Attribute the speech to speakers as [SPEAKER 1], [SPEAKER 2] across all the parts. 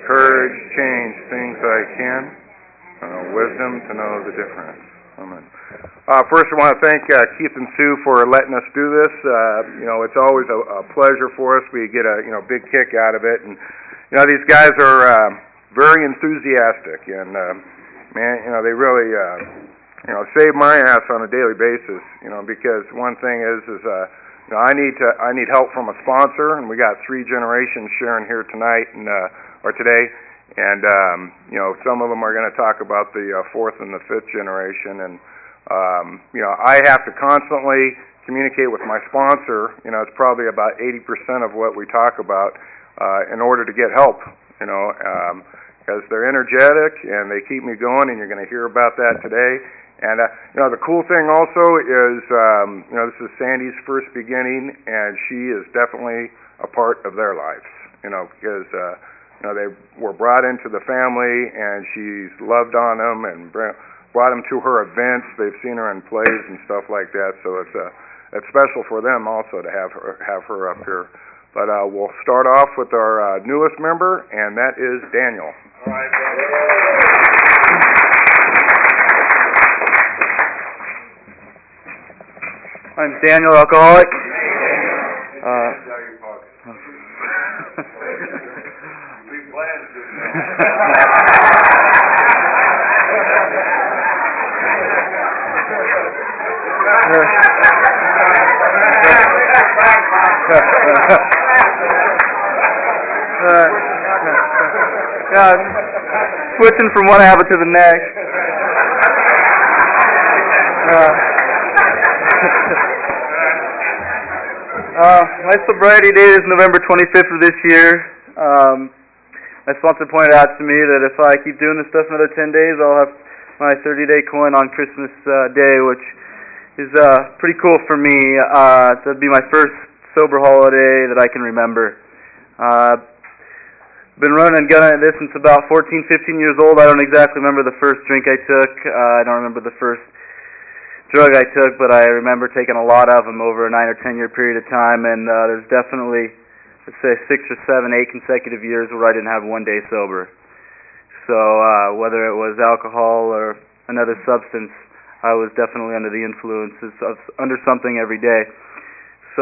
[SPEAKER 1] courage, change, things I can, wisdom to know the difference. Amen. First, I want to thank Keith and Sue for letting us do this. It's always a pleasure for us. We get a big kick out of it, and these guys are very enthusiastic, and man, they really save my ass on a daily basis. Because one thing is I need help from a sponsor, and we got 3 generations sharing here tonight or today. And some of them are going to talk about the 4th and the 5th generation, and I have to constantly communicate with my sponsor. It's probably about 80% of what we talk about in order to get help. Because they're energetic and they keep me going, and you're going to hear about that today. And the cool thing also is this is Sandy's first beginning, and she is definitely a part of their lives. Because they were brought into the family, and she's loved on them and brought them to her events. They've seen her in plays and stuff like that. So it's special for them also to have her up here. But we'll start off with our newest member, and that is Daniel. All right.
[SPEAKER 2] I'm Daniel, alcoholic. Switching from one habit to the next. My sobriety date is November 25th of this year. My sponsor pointed out to me that if I keep doing this stuff another 10 days, I'll have my 30-day coin on Christmas Day, which is pretty cool for me. That'd be my first sober holiday that I can remember. Been running and gunning at this since about 14, 15 years old. I don't exactly remember the first drink I took. I don't remember the first drug I took, but I remember taking a lot of them over a 9 or 10 year period of time, and there's definitely, let's say, 6 or 7, 8 consecutive years where I didn't have one day sober. So whether it was alcohol or another substance, I was definitely under the influences of under something every day. So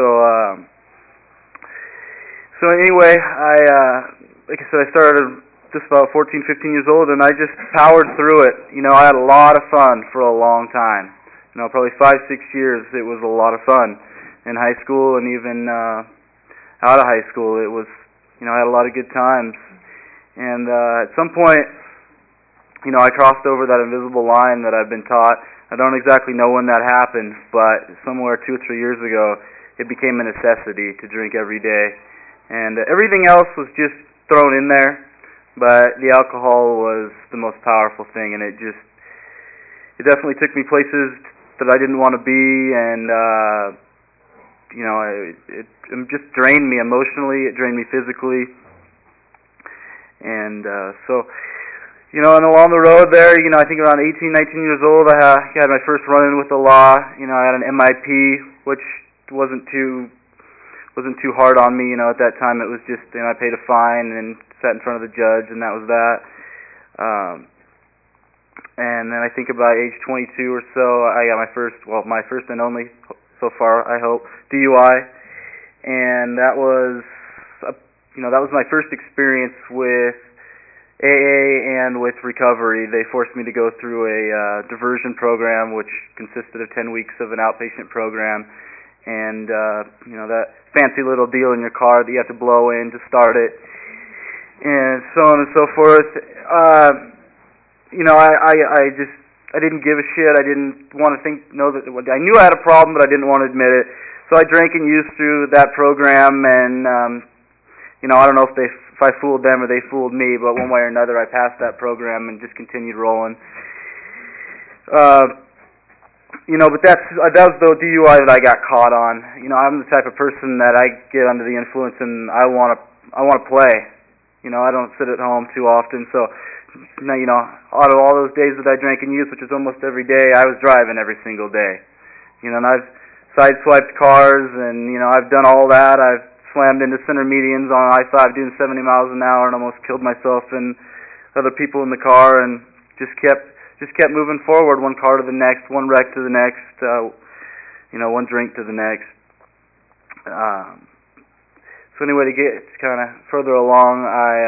[SPEAKER 2] anyway, like I said, I started just about 14, 15 years old, and I just powered through it. I had a lot of fun for a long time. Probably 5, 6 years, it was a lot of fun. In high school and even out of high school, it was, I had a lot of good times. And at some point, I crossed over that invisible line that I've been taught. I don't exactly know when that happened, but somewhere 2 or 3 years ago, it became a necessity to drink every day. And everything else was just thrown in there, but the alcohol was the most powerful thing, and it definitely took me places that I didn't want to be, and it just drained me emotionally, it drained me physically, and and along the road there, I think around 18, 19 years old, I had my first run-in with the law. I had an MIP, which wasn't too hard on me. At that time it was just, I paid a fine and sat in front of the judge, and that was that. And then I think about age 22 or so, I got my first and only, so far I hope, DUI, and that was my first experience with AA and with recovery. They forced me to go through a diversion program, which consisted of 10 weeks of an outpatient program, and that fancy little deal in your car that you have to blow in to start it, and so on and so forth. I didn't give a shit. I didn't want to know that I knew I had a problem, but I didn't want to admit it. So I drank and used through that program, and I don't know if I fooled them or they fooled me, but one way or another, I passed that program and just continued rolling. But that was the DUI that I got caught on. I'm the type of person that I get under the influence and I want to play. I don't sit at home too often, so out of all those days that I drank and used, which is almost every day, I was driving every single day. And I've sideswiped cars, and I've done all that. I've slammed into center medians on I-5 doing 70 miles an hour and almost killed myself and other people in the car, and just kept moving forward, one car to the next, one wreck to the next, one drink to the next. So anyway, to get kind of further along,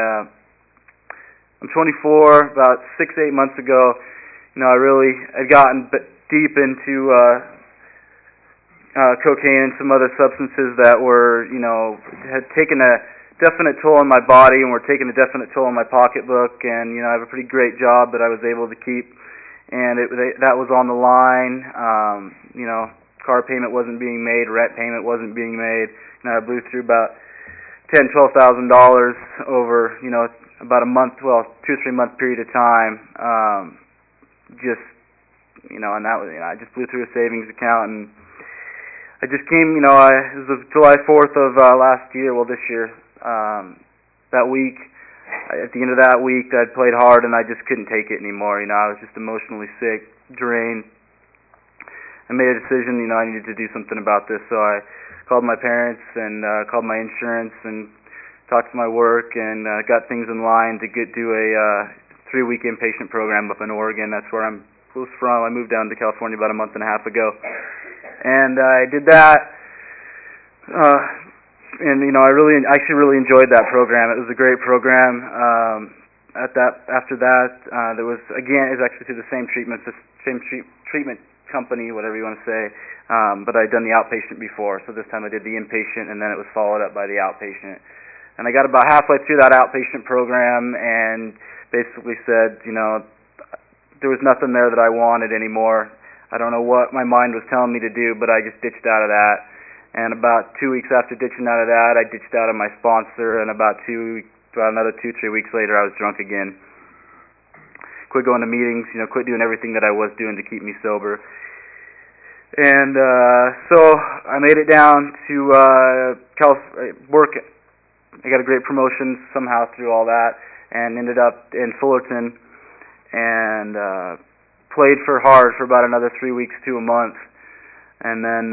[SPEAKER 2] I'm 24. About 6-8 months ago, I'd gotten deep into cocaine and some other substances that were, had taken a definite toll on my body and were taking a definite toll on my pocketbook. And I have a pretty great job that I was able to keep, and that was on the line. Car payment wasn't being made, rent payment wasn't being made. I blew through about $10,000-$12,000 over, about a month, 2 or 3 month period of time. And that was, I just blew through a savings account, and I just came, it was July 4th of last year, this year, that week. At the end of that week, I'd played hard, and I just couldn't take it anymore. I was just emotionally sick, drained. I made a decision, I needed to do something about this, so I called my parents and called my insurance and talked to my work and got things in line to do a 3-week inpatient program up in Oregon. That's where I'm from. I moved down to California about a month and a half ago, and I did that. I really enjoyed that program. It was a great program. After that, there was it was actually through the same treatment company, whatever you want to say. But I'd done the outpatient before, so this time I did the inpatient, and then it was followed up by the outpatient. And I got about halfway through that outpatient program and basically said, there was nothing there that I wanted anymore. I don't know what my mind was telling me to do, but I just ditched out of that. And about 2 weeks after ditching out of that, I ditched out of my sponsor, and about another 2-3 weeks later, I was drunk again. Quit going to meetings, quit doing everything that I was doing to keep me sober. And so I made it down to work. I got a great promotion somehow through all that, and ended up in Fullerton, and played hard for about another 3 weeks to a month. And then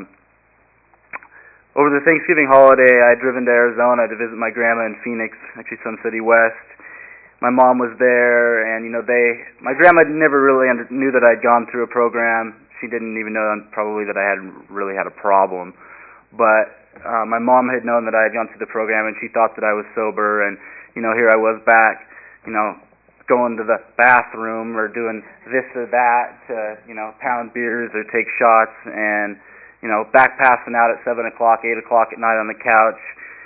[SPEAKER 2] over the Thanksgiving holiday, I had driven to Arizona to visit my grandma in Phoenix, actually Sun City West. My mom was there, and my grandma never really knew that I'd gone through a program. She didn't even know probably that I hadn't really had a problem. But my mom had known that I had gone through the program, and she thought that I was sober. And here I was back, going to the bathroom or doing this or that to pound beers or take shots, and back passing out at 7 o'clock, 8 o'clock at night on the couch.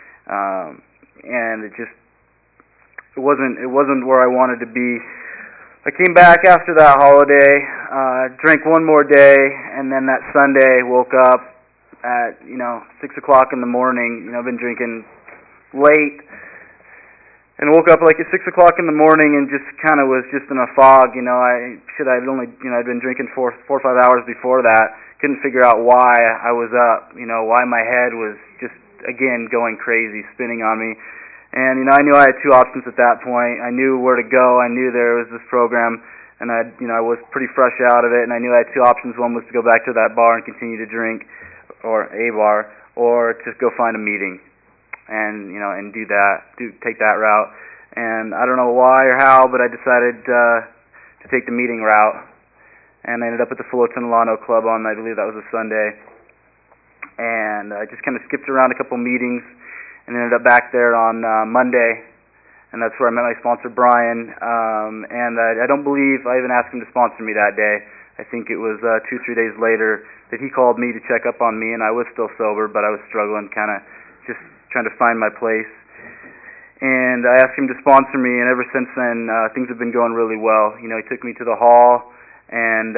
[SPEAKER 2] And it wasn't where I wanted to be. I came back after that holiday, drank one more day, and then that Sunday woke up at 6 o'clock in the morning. I've been drinking late, and woke up like at 6 o'clock in the morning and just kind of was just in a fog. I'd been drinking 4 or 5 hours before that. Couldn't figure out why I was up. Why my head was just again going crazy, spinning on me. And I knew I had 2 options at that point. I knew where to go. I knew there was this program, and I was pretty fresh out of it. And I knew I had 2 options. One was to go back to that bar and continue to drink, or a bar, or to go find a meeting, and and take that route. And I don't know why or how, but I decided to take the meeting route. And I ended up at the Fullerton Alano Club on, I believe that was a Sunday. And I just kind of skipped around a couple meetings, and ended up back there on Monday, and that's where I met my sponsor, Brian. And I don't believe I even asked him to sponsor me that day. I think it was 2-3 days later that he called me to check up on me, and I was still sober, but I was struggling, kind of just trying to find my place. And I asked him to sponsor me, and ever since then, things have been going really well. He took me to the hall, and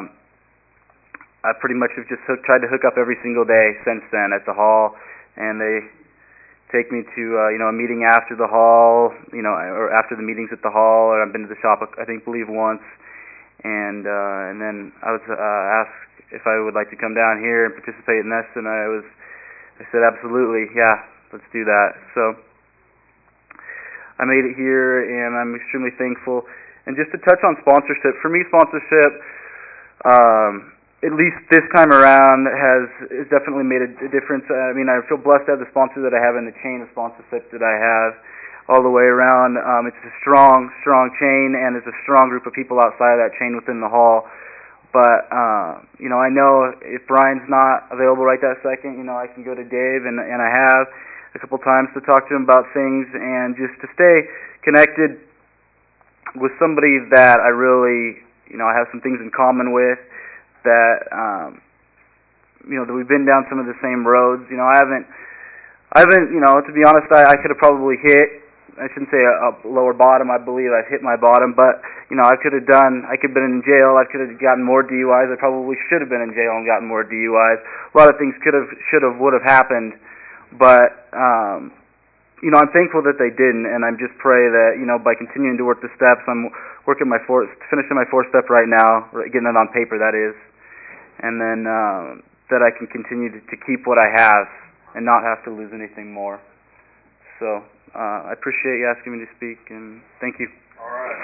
[SPEAKER 2] I pretty much have just tried to hook up every single day since then at the hall, and they take me to a meeting after the hall, or after the meetings at the hall, or I've been to the shop I believe once, and then I was asked if I would like to come down here and participate in this, and I said absolutely, yeah, let's do that. So I made it here, and I'm extremely thankful. And just to touch on sponsorship, for me, sponsorship at least this time around has definitely made a difference. I mean, I feel blessed to have the sponsor that I have and the chain of sponsorship that I have all the way around. It's a strong chain, and it's a strong group of people outside of that chain within the hall. But, I know if Brian's not available right that second, I can go to Dave, and I have a couple times to talk to him about things, and just to stay connected with somebody that I really, I have some things in common with, that, that we've been down some of the same roads. I haven't, to be honest, I could have probably hit, I shouldn't say a lower bottom, I believe I've hit my bottom, but, I could have been in jail, I could have gotten more DUIs, I probably should have been in jail and gotten more DUIs. A lot of things would have happened, but, I'm thankful that they didn't, and I just pray that, by continuing to work the steps, I'm finishing my fourth step right now, getting it on paper, that is, and then, that I can continue to keep what I have and not have to lose anything more. So, I appreciate you asking me to speak, and thank you.
[SPEAKER 1] All right.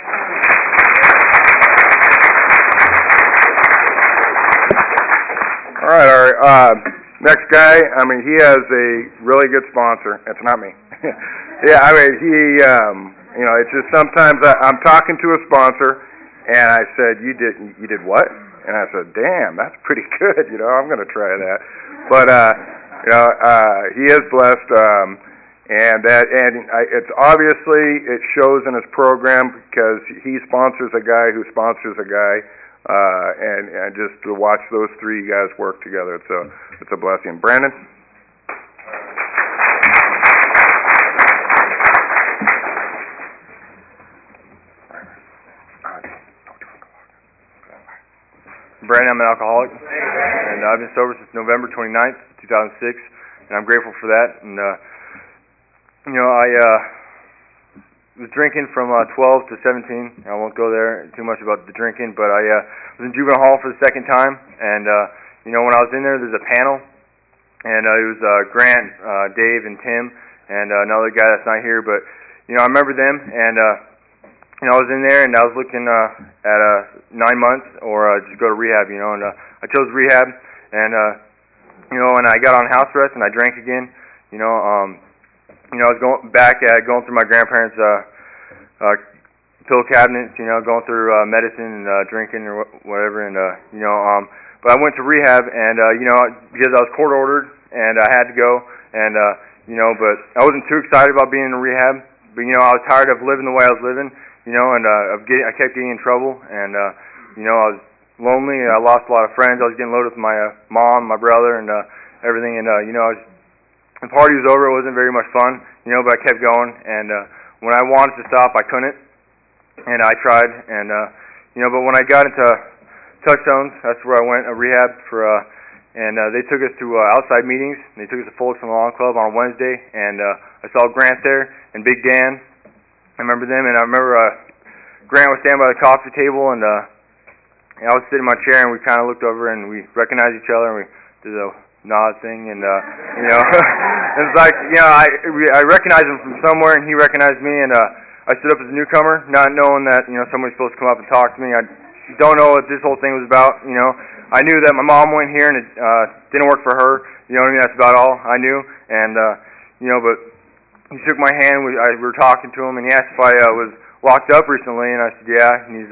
[SPEAKER 1] All right, our next guy, he has a really good sponsor. It's not me. Yeah, he, it's just sometimes I'm talking to a sponsor, and I said, you did what? And I said, damn, that's pretty good, I'm going to try that. But, he is blessed, it's obviously, it shows in his program because he sponsors a guy who sponsors a guy, and just to watch those three guys work together, it's a blessing. Brandon?
[SPEAKER 3] Brandon, I'm an alcoholic, and I've been sober since November 29th, 2006, and I'm grateful for that. And I was drinking from 12 to 17. I won't go there too much about the drinking, but I was in juvenile hall for the second time, and when I was in there, there's a panel, and it was Grant, Dave, and Tim, and another guy that's not here, but I remember them, and I was in there, and I was looking at 9 months or just go to rehab, and I chose rehab, and and I got on house arrest, and I drank again, I was going through my grandparents' pill cabinets, going through medicine and drinking or whatever, and but I went to rehab, and because I was court ordered, and I had to go, and but I wasn't too excited about being in rehab, but I was tired of living the way I was living. And I kept getting in trouble, and I was lonely, and I lost a lot of friends. I was getting loaded with my mom, my brother, and everything, and the party was over. It wasn't very much fun, but I kept going, and when I wanted to stop, I couldn't, and I tried, and but when I got into Touchstones, that's where I went, rehab for, and they took us to outside meetings. They took us to Fullerton Lawn Club on a Wednesday, and I saw Grant there and Big Dan. I remember them, and I remember Grant was standing by the coffee table, and I was sitting in my chair, and we kind of looked over, and we recognized each other, and we did a nod thing, and it's like, I recognized him from somewhere, and he recognized me, and I stood up as a newcomer, not knowing that somebody's supposed to come up and talk to me. I don't know what this whole thing was about. I knew that my mom went here, and it didn't work for her. That's about all I knew, and but he shook my hand. We were talking to him, and he asked if I was locked up recently, and I said, yeah. And he's,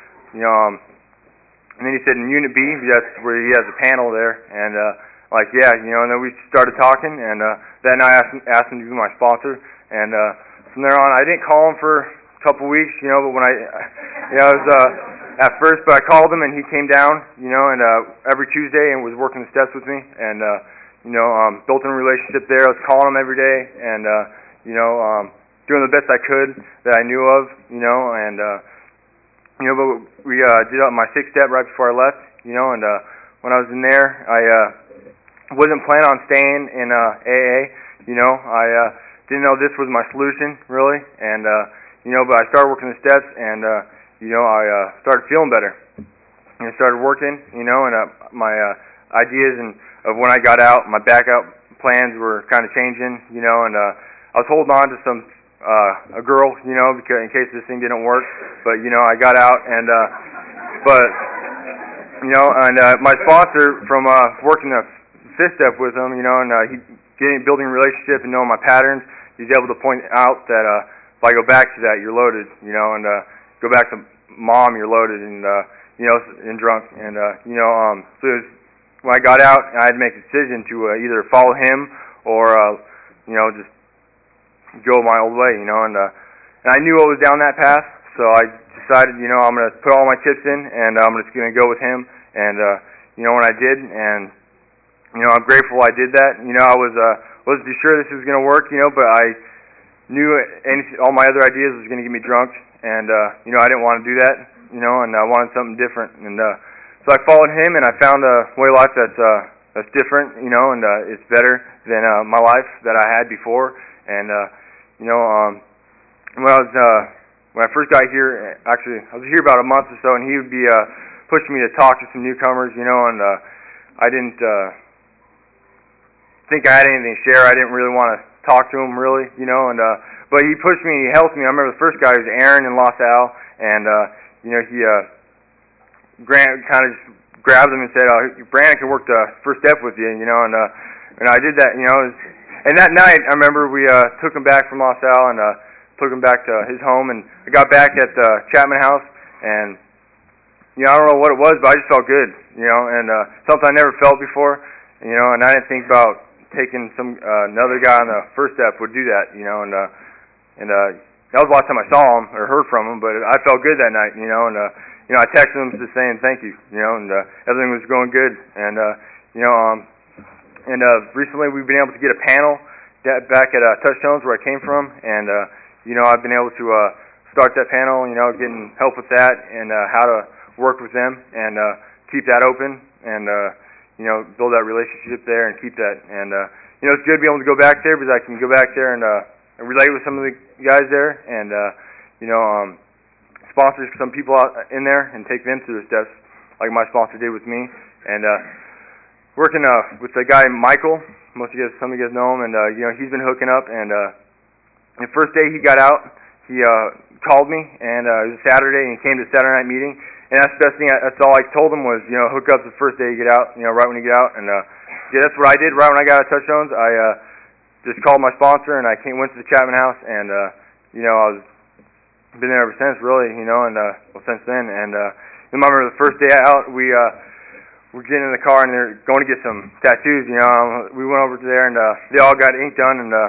[SPEAKER 3] and then he said, in Unit B, that's where he has a panel there, and yeah, and then we started talking, and that night I asked him to be my sponsor, and from there on, I didn't call him for a couple weeks, but when I was at first, but I called him, and he came down, and every Tuesday, and was working the steps with me, and built in a relationship there. I was calling him every day, and doing the best I could that I knew of, and but we did my 6th step right before I left, and when I was in there, I wasn't planning on staying in AA, I didn't know this was my solution, really, and but I started working the steps, and I started feeling better, and I started working, and my ideas and of when I got out, my backup plans were kind of changing, and I was holding on to some a girl, because in case this thing didn't work, but I got out, and but you know, and my sponsor from working the fifth step with him, you know, and he building a relationship and knowing my patterns, he's able to point out that if I go back to that, you're loaded, you know, and go back to mom, you're loaded, and you know, and drunk, and you know, so it was, when I got out, I had to make a decision to either follow him or you know, just go my old way, you know, and I knew I was down that path, so I decided, you know, I'm going to put all my chips in, and I'm just going to go with him, and you know, when I did, and you know, I'm grateful I did that. You know, I wasn't too sure this was going to work, you know, but I knew all my other ideas was going to get me drunk, and you know, I didn't want to do that, you know, and I wanted something different, and so I followed him, and I found a way of life that's different, you know, and it's better than my life that I had before, and you know, when I first got here, actually, I was here about a month or so, and he would be pushing me to talk to some newcomers, you know, and I didn't think I had anything to share. I didn't really want to talk to him, really, you know, and but he pushed me and he helped me. I remember the first guy was Aaron in Los Al, and you know, he Grant kind of just grabbed him and said, Brandon can work the first step with you, you know, and I did that, you know, and that night, I remember we took him back from Los Al and took him back to his home, and I got back at the Chapman House, and you know, I don't know what it was, but I just felt good, you know, and something I never felt before, you know, and I didn't think about taking some another guy on the first step would do that, you know, and that was the last time I saw him or heard from him, but I felt good that night, you know, and you know, I texted him just saying thank you, you know, and everything was going good, and you know, and recently we've been able to get a panel back at Touchstones where I came from, and you know, I've been able to start that panel, you know, getting help with that and how to work with them and keep that open and you know, build that relationship there and keep that, and you know, it's good to be able to go back there because I can go back there and relate with some of the guys there, and you know, sponsor some people out in there and take them through the steps like my sponsor did with me, and working with the guy Michael. Some of you guys know him, and you know, he's been hooking up, and the first day he got out, he called me, and it was a Saturday, and he came to the Saturday night meeting. And that's the best thing. That's all I told him was, you know, hook up the first day you get out, you know, right when you get out. And yeah, that's what I did right when I got out of Touchstones. I just called my sponsor, and I went to the Chapman House, and you know, I've been there ever since, really, you know, and well, since then. And I remember the first day out, we're getting in the car, and they're going to get some tattoos. You know, we went over to there, and they all got ink done, and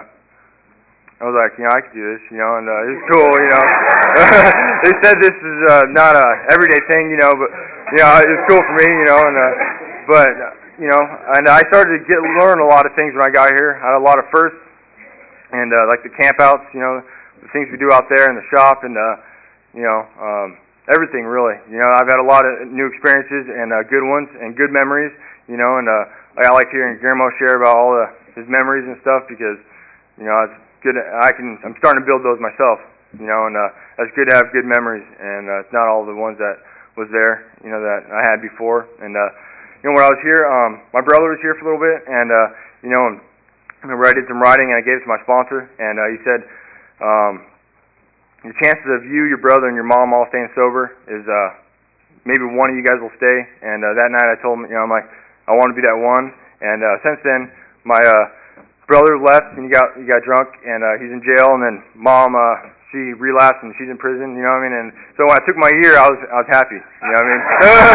[SPEAKER 3] I was like, you know, I could do this, you know, and it was cool, you know. They said this is not a everyday thing, you know, but you know, it was cool for me, you know, and but you know, and I started to learn a lot of things when I got here. I had a lot of firsts, and like the campouts, you know, the things we do out there in the shop, and you know, everything really. You know, I've had a lot of new experiences and good ones and good memories, you know, and I like hearing Guillermo share about all his memories and stuff because, you know, it's good. I'm starting to build those myself, you know, and it's good to have good memories, and it's not all the ones that was there, you know, that I had before. And you know, when I was here, my brother was here for a little bit, and you know, and I remember I did some writing, and I gave it to my sponsor, and he said, your chances of you, your brother, and your mom all staying sober is maybe one of you guys will stay. And that night I told him, you know, I'm like, I want to be that one. And since then, my brother left and he got drunk, and he's in jail, and then mom she relapsed and she's in prison, you know what I mean? And so when I took my year, I was happy, you know what I mean?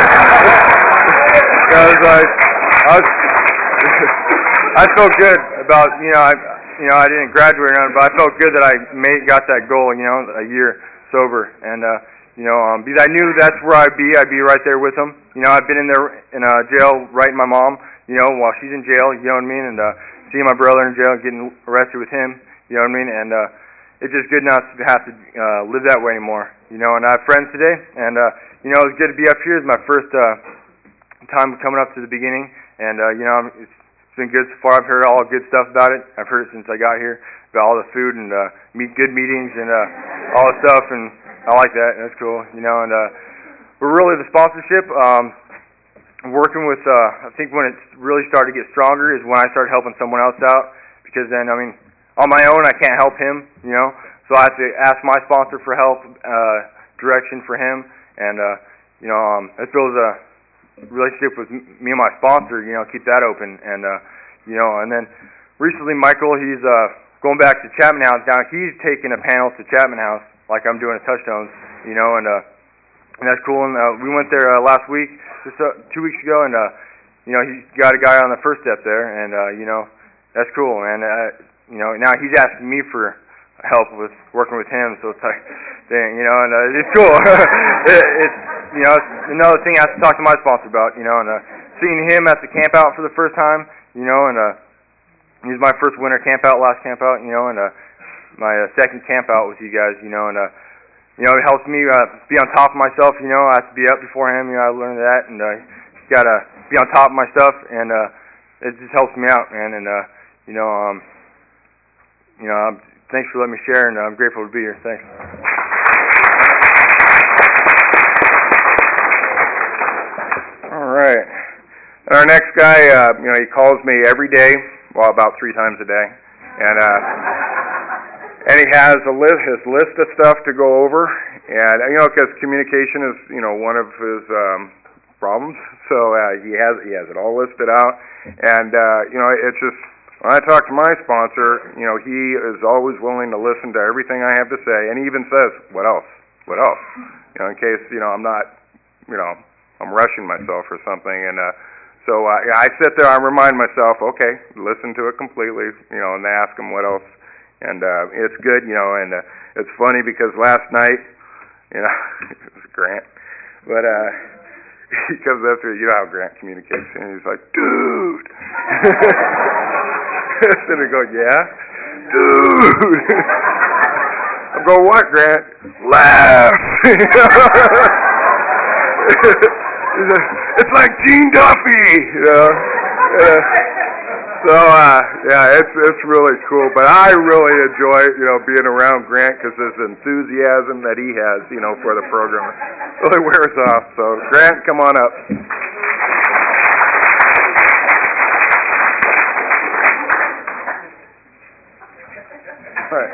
[SPEAKER 3] I felt good about, you know, I didn't graduate or nothing, but I felt good that I got that goal, you know, a year sober, and you know, because I knew that's where I'd be right there with them. You know, I've been in there in jail writing my mom, you know, while she's in jail, you know what I mean, and seeing my brother in jail, getting arrested with him, you know what I mean, and it's just good not to have to live that way anymore, you know. And I have friends today, and you know, it's good to be up here. It's my first time coming up to the beginning, and you know, it's been good so far. I've heard all good stuff about it. I've heard it since I got here about all the food and good meetings and all the stuff, and I like that. That's cool, you know. And but really, the sponsorship. Working with, I think when it really started to get stronger is when I started helping someone else out, because then, I mean, on my own I can't help him, you know, so I have to ask my sponsor for help, direction for him, and, you know, it builds relationship with me and my sponsor, keep that open. And, and then recently Michael, he's going back to Chapman House. Now he's taking a panel to Chapman House like I'm doing at Touchstones, and that's cool. And we went there last week, just 2 weeks ago, and, he's got a guy on the first step there, and, that's cool. And, now he's asking me for help with working with him, so it's like, dang, and it's cool. It's another thing I have to talk to my sponsor about, and seeing him at the camp out for the first time, and he was my first winter camp out, last camp out, and my second camp out with you guys, and it helps me be on top of myself. I have to be up before him. I learned that, and gotta be on top of my stuff, and it just helps me out, man. And thanks for letting me share, and I'm grateful to be here. Thanks.
[SPEAKER 1] All right. Our next guy, he calls me every day, well, about 3 times a day, and he has his list of stuff to go over, and because communication is one of his problems, so he has it all listed out, and it's just when I talk to my sponsor, he is always willing to listen to everything I have to say, and he even says, "What else? What else?" In case I'm not, I'm rushing myself or something, and so I sit there, I remind myself, okay, listen to it completely, and ask him what else. And it's good, and it's funny because last night, it was Grant, but he comes up to me, how Grant communicates, and he's like, "Dude!" And I go, "Yeah? Dude!" I go, "What, Grant?" "Laugh!" It's like Gene Duffy, So, it's really cool, but I really enjoy, being around Grant because his enthusiasm that he has, for the program really wears off. So, Grant, come on up. All right.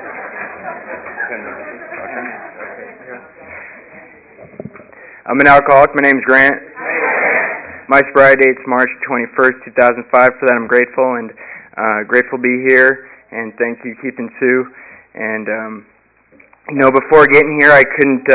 [SPEAKER 4] I'm an alcoholic. My name's Grant. My sobriety date's March 21st, 2005. For that, I'm grateful and grateful to be here. And thank you, Keith and Sue. And before getting here, I couldn't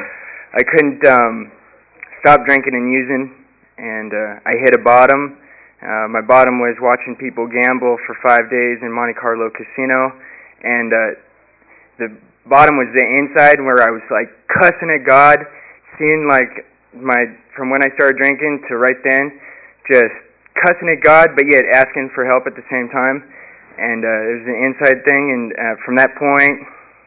[SPEAKER 4] stop drinking and using, and I hit a bottom. My bottom was watching people gamble for 5 days in Monte Carlo Casino, and the bottom was the inside where I was like cussing at God, seeing like from when I started drinking to right then, just cussing at God, but yet asking for help at the same time. And it was an inside thing, and from that point,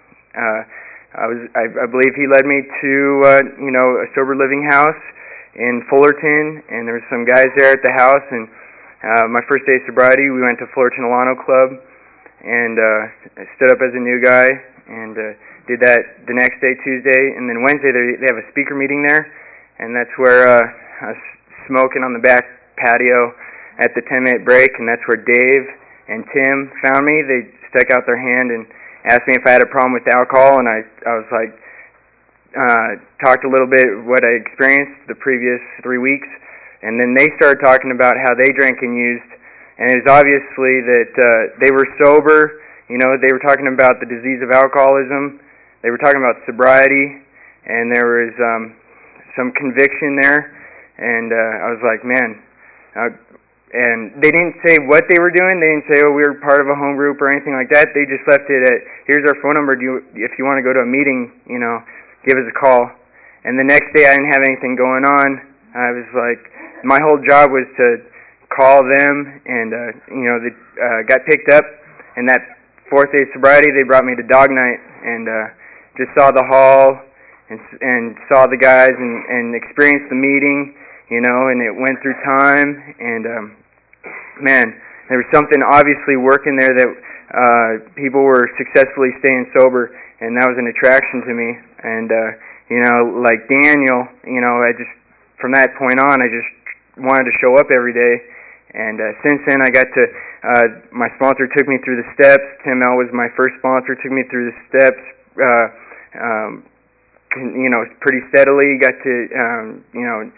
[SPEAKER 4] I believe He led me to a sober living house in Fullerton, and there were some guys there at the house. And my first day of sobriety, we went to Fullerton Alano Club, and I stood up as a new guy, and did that the next day, Tuesday, and then Wednesday they have a speaker meeting there. And that's where I was smoking on the back patio at the 10-minute break, and that's where Dave and Tim found me. They stuck out their hand and asked me if I had a problem with alcohol, and I was like, talked a little bit what I experienced the previous 3 weeks, and then they started talking about how they drank and used, and it was obviously that they were sober. They were talking about the disease of alcoholism. They were talking about sobriety, and there was some conviction there, and I was like, man, and they didn't say what they were doing. They didn't say, we were part of a home group or anything like that. They just left it at, here's our phone number. If you want to go to a meeting, give us a call. And the next day I didn't have anything going on. I was like, my whole job was to call them, and they got picked up. And that 4th day of sobriety, they brought me to dog night, and just saw the hall, and saw the guys and experienced the meeting, and it went through time, and man, there was something obviously working there that people were successfully staying sober, and that was an attraction to me. And like Daniel, I just, from that point on, I just wanted to show up every day. And since then, I got to, my sponsor took me through the steps. Tim L was my first sponsor, took me through the steps, pretty steadily. Got to,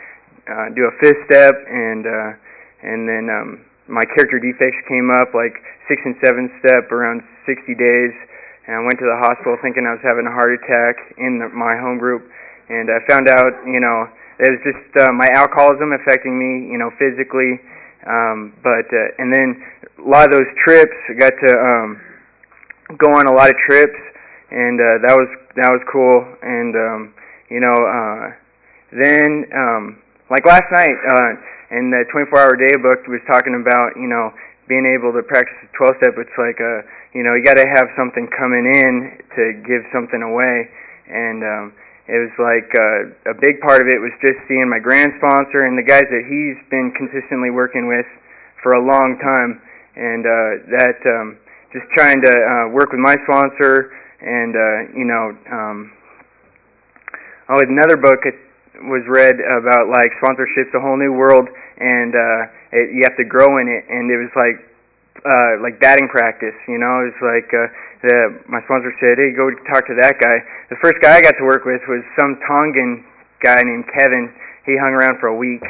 [SPEAKER 4] do a 5th step, and then my character defects came up like 6th and 7th step around 60 days, and I went to the hospital thinking I was having a heart attack in my home group, and I found out, it was just my alcoholism affecting me, physically, and then a lot of those trips, I got to go on a lot of trips, and that was cool, and then like last night in the 24-hour day book was talking about being able to practice the 12-step. It's like you got to have something coming in to give something away, and it was like a big part of it was just seeing my grand sponsor and the guys that he's been consistently working with for a long time, and that just trying to work with my sponsor, and another book was read about like sponsorships, a whole new world, and you have to grow in it, and it was like batting practice, it was like my sponsor said, hey, go talk to that guy. The first guy I got to work with was some Tongan guy named Kevin. He hung around for a week,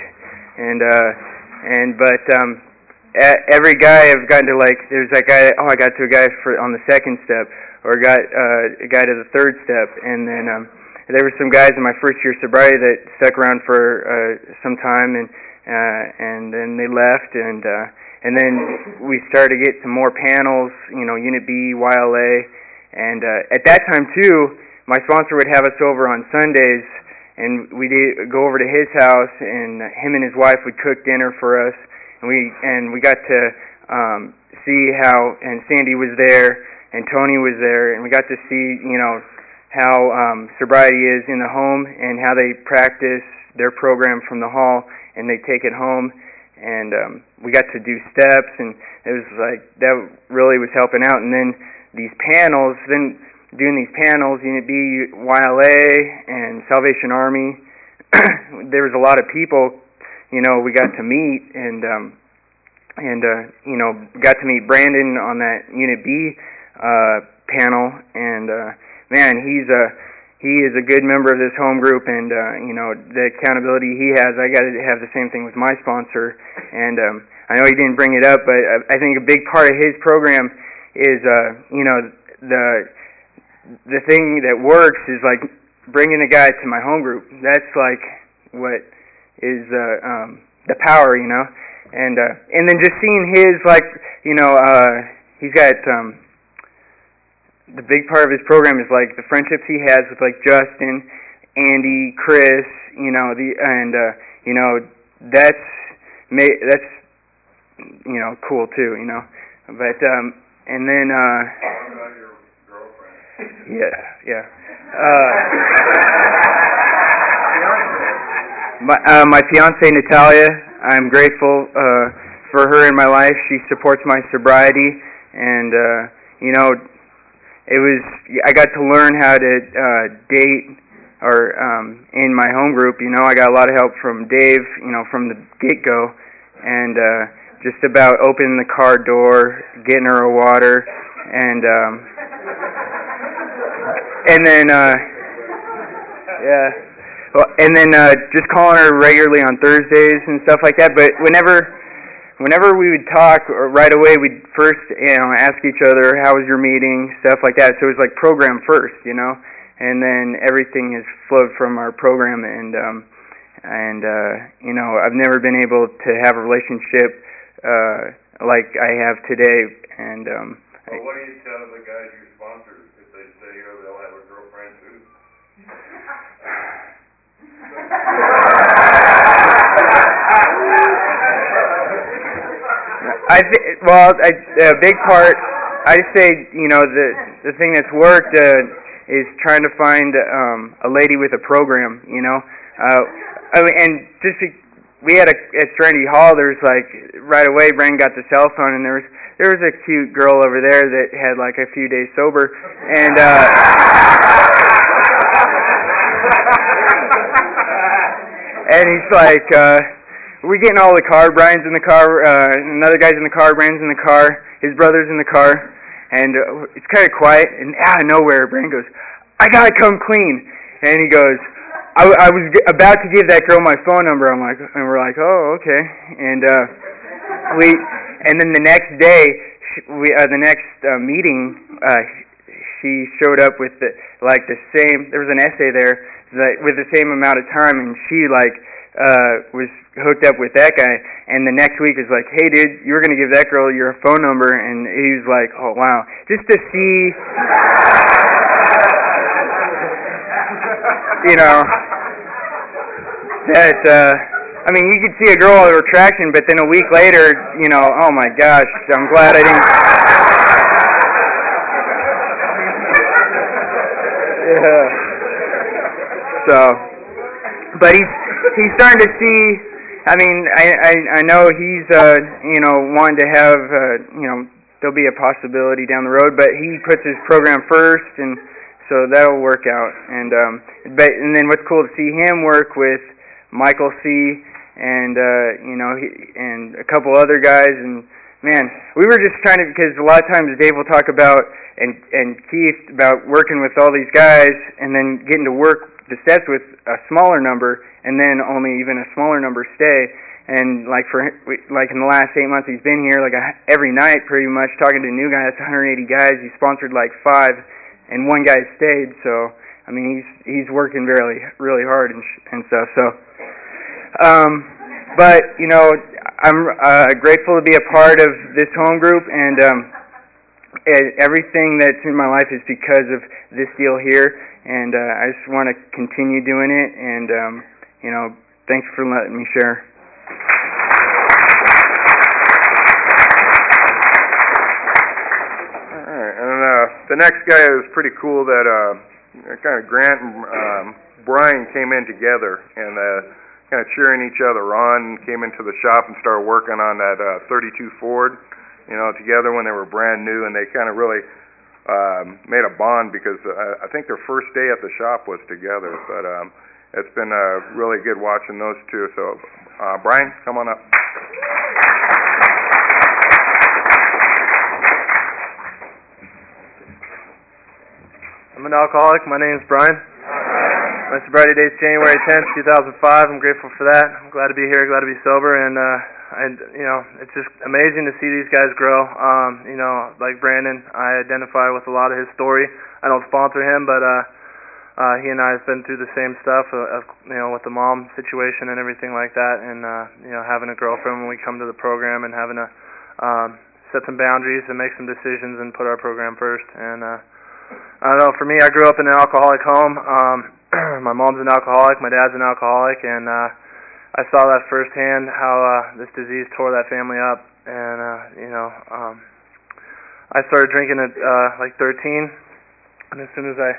[SPEAKER 4] but every guy I've gotten to, like, there's that guy, I got to a guy on the 2nd step, or got a guy to the 3rd step, and then there were some guys in my first year sobriety that stuck around for some time, and then they left, and then we started to get some more panels, Unit B, YLA, and at that time too, my sponsor would have us over on Sundays, and we'd go over to his house, and him and his wife would cook dinner for us, and we got to see how, and Sandy was there, and Tony was there, and we got to see, how sobriety is in the home, and how they practice their program from the hall, and they take it home, and we got to do steps, and it was like, that really was helping out. And then these panels, Unit B, YLA, and Salvation Army, there was a lot of people, we got to meet, and got to meet Brandon on that Unit B panel, and man, he is a good member of this home group, and the accountability he has, I got to have the same thing with my sponsor. And I know he didn't bring it up, but I think a big part of his program is the thing that works is like bringing a guy to my home group. That's like what is the power, and then just seeing his, like, he's got the big part of his program is like the friendships he has with like Justin, Andy, Chris, that's cool too, but and then yeah my fiance Natalia, I'm grateful for her in my life. She supports my sobriety, and I got to learn how to date, or in my home group, I got a lot of help from Dave, from the get-go, and just about opening the car door, getting her a water, and then just calling her regularly on Thursdays and stuff like that. But whenever we would talk, or right away, we'd first, ask each other, how was your meeting, stuff like that. So it was like program first, and then everything has flowed from our program, and I've never been able to have a relationship like I have today, and
[SPEAKER 1] well, what do you tell the guys you sponsor if they say they'll have a girlfriend too?
[SPEAKER 4] A big part, I say, the thing that's worked is trying to find a lady with a program, and just we had at Serenity Hall, there's like, right away, Brandon got the cell phone, and there was a cute girl over there that had like a few days sober, and and he's like, we're getting all the car, Brian's in the car, another guy's in the car, Brandon's in the car, his brother's in the car, and it's kind of quiet, and out of nowhere, Brandon goes, I gotta come clean, and he goes, I was about to give that girl my phone number. And we're like, oh, okay. And and then the next day, the next meeting, she showed up with the same. There was an essay there with the same amount of time, and she was hooked up with that guy. And the next week was like, hey, dude, you were gonna give that girl your phone number, and he was like, oh wow, just to see, that. I mean, you could see a girl of attraction, but then a week later, oh my gosh, I'm glad I didn't. Yeah. So, but he's starting to see. I mean, I know he's wanting to have there'll be a possibility down the road, but he puts his program first, and so that'll work out. And then what's cool to see him work with Michael C. and and a couple other guys, and man, we were just trying to, because a lot of times Dave will talk about and Keith about working with all these guys and then getting to work the steps with a smaller number, and then only even a smaller number stay. And in the last 8 months he's been here, every night pretty much talking to new guys, 180 guys. He sponsored 5, and one guy stayed. So I mean, he's working really really hard and stuff. So, but I'm grateful to be a part of this home group, and everything that's in my life is because of this deal here. And I just want to continue doing it, and thanks for letting me share.
[SPEAKER 1] All right, and the next guy is pretty cool. That kind of Grant and Brian came in together and kind of cheering each other on. Came into the shop and started working on that 32 Ford, together when they were brand new, and they kind of really made a bond, because I think their first day at the shop was together. But it's been really good watching those two. So, Brian, come on up.
[SPEAKER 3] I'm an alcoholic. My name is Brian. My sobriety date's January 10th, 2005. I'm grateful for that. I'm glad to be here, glad to be sober, and it's just amazing to see these guys grow. Like Brandon, I identify with a lot of his story. I don't sponsor him, but he and I have been through the same stuff, with the mom situation and everything like that, and having a girlfriend when we come to the program, and having to set some boundaries and make some decisions and put our program first. And I don't know, for me, I grew up in an alcoholic home. My mom's an alcoholic, my dad's an alcoholic, and I saw that firsthand, how this disease tore that family up. And I started drinking at 13, and as soon as I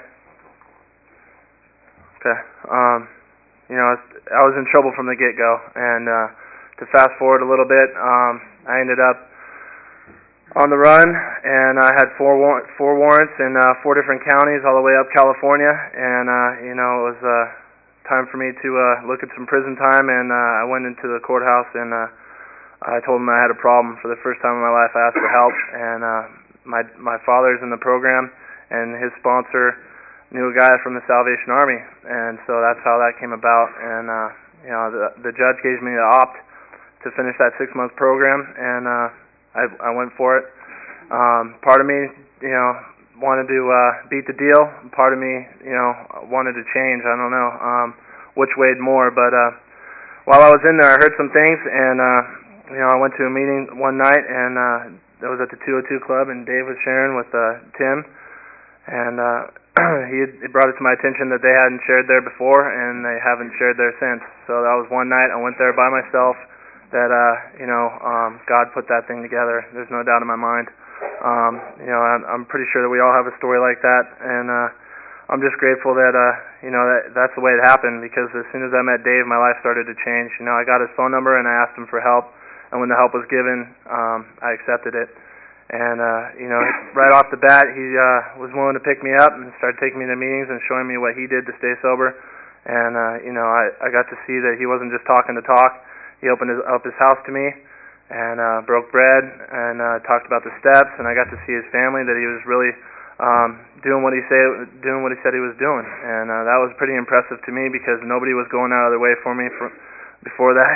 [SPEAKER 3] was in trouble from the get-go. And to fast forward a little bit, I ended up on the run, and I had four warrants in 4 different counties all the way up California. And it was time for me to look at some prison time, and I went into the courthouse, and I told them I had a problem. For the first time in my life, I asked for help, and my father's in the program, and his sponsor knew a guy from the Salvation Army, and so that's how that came about. And the judge gave me the opt to finish that 6-month program, and I went for it. Part of me, wanted to beat the deal. Part of me, wanted to change. I don't know which weighed more. But while I was in there, I heard some things, and I went to a meeting one night, and it was at the 202 Club, and Dave was sharing with Tim, and he brought it to my attention that they hadn't shared there before, and they haven't shared there since. So that was one night I went there by myself. That God put that thing together. There's no doubt in my mind. I'm pretty sure that we all have a story like that, and I'm just grateful that that's the way it happened. Because as soon as I met Dave, my life started to change. I got his phone number and I asked him for help, and when the help was given, I accepted it. And right off the bat, he was willing to pick me up and started taking me to meetings and showing me what he did to stay sober. And I got to see that he wasn't just talking to talk. He opened up his house to me, and broke bread, and talked about the steps, and I got to see his family, that he was really
[SPEAKER 2] doing what he said he was doing, and that was pretty impressive to me because nobody was going out of their way for me before that.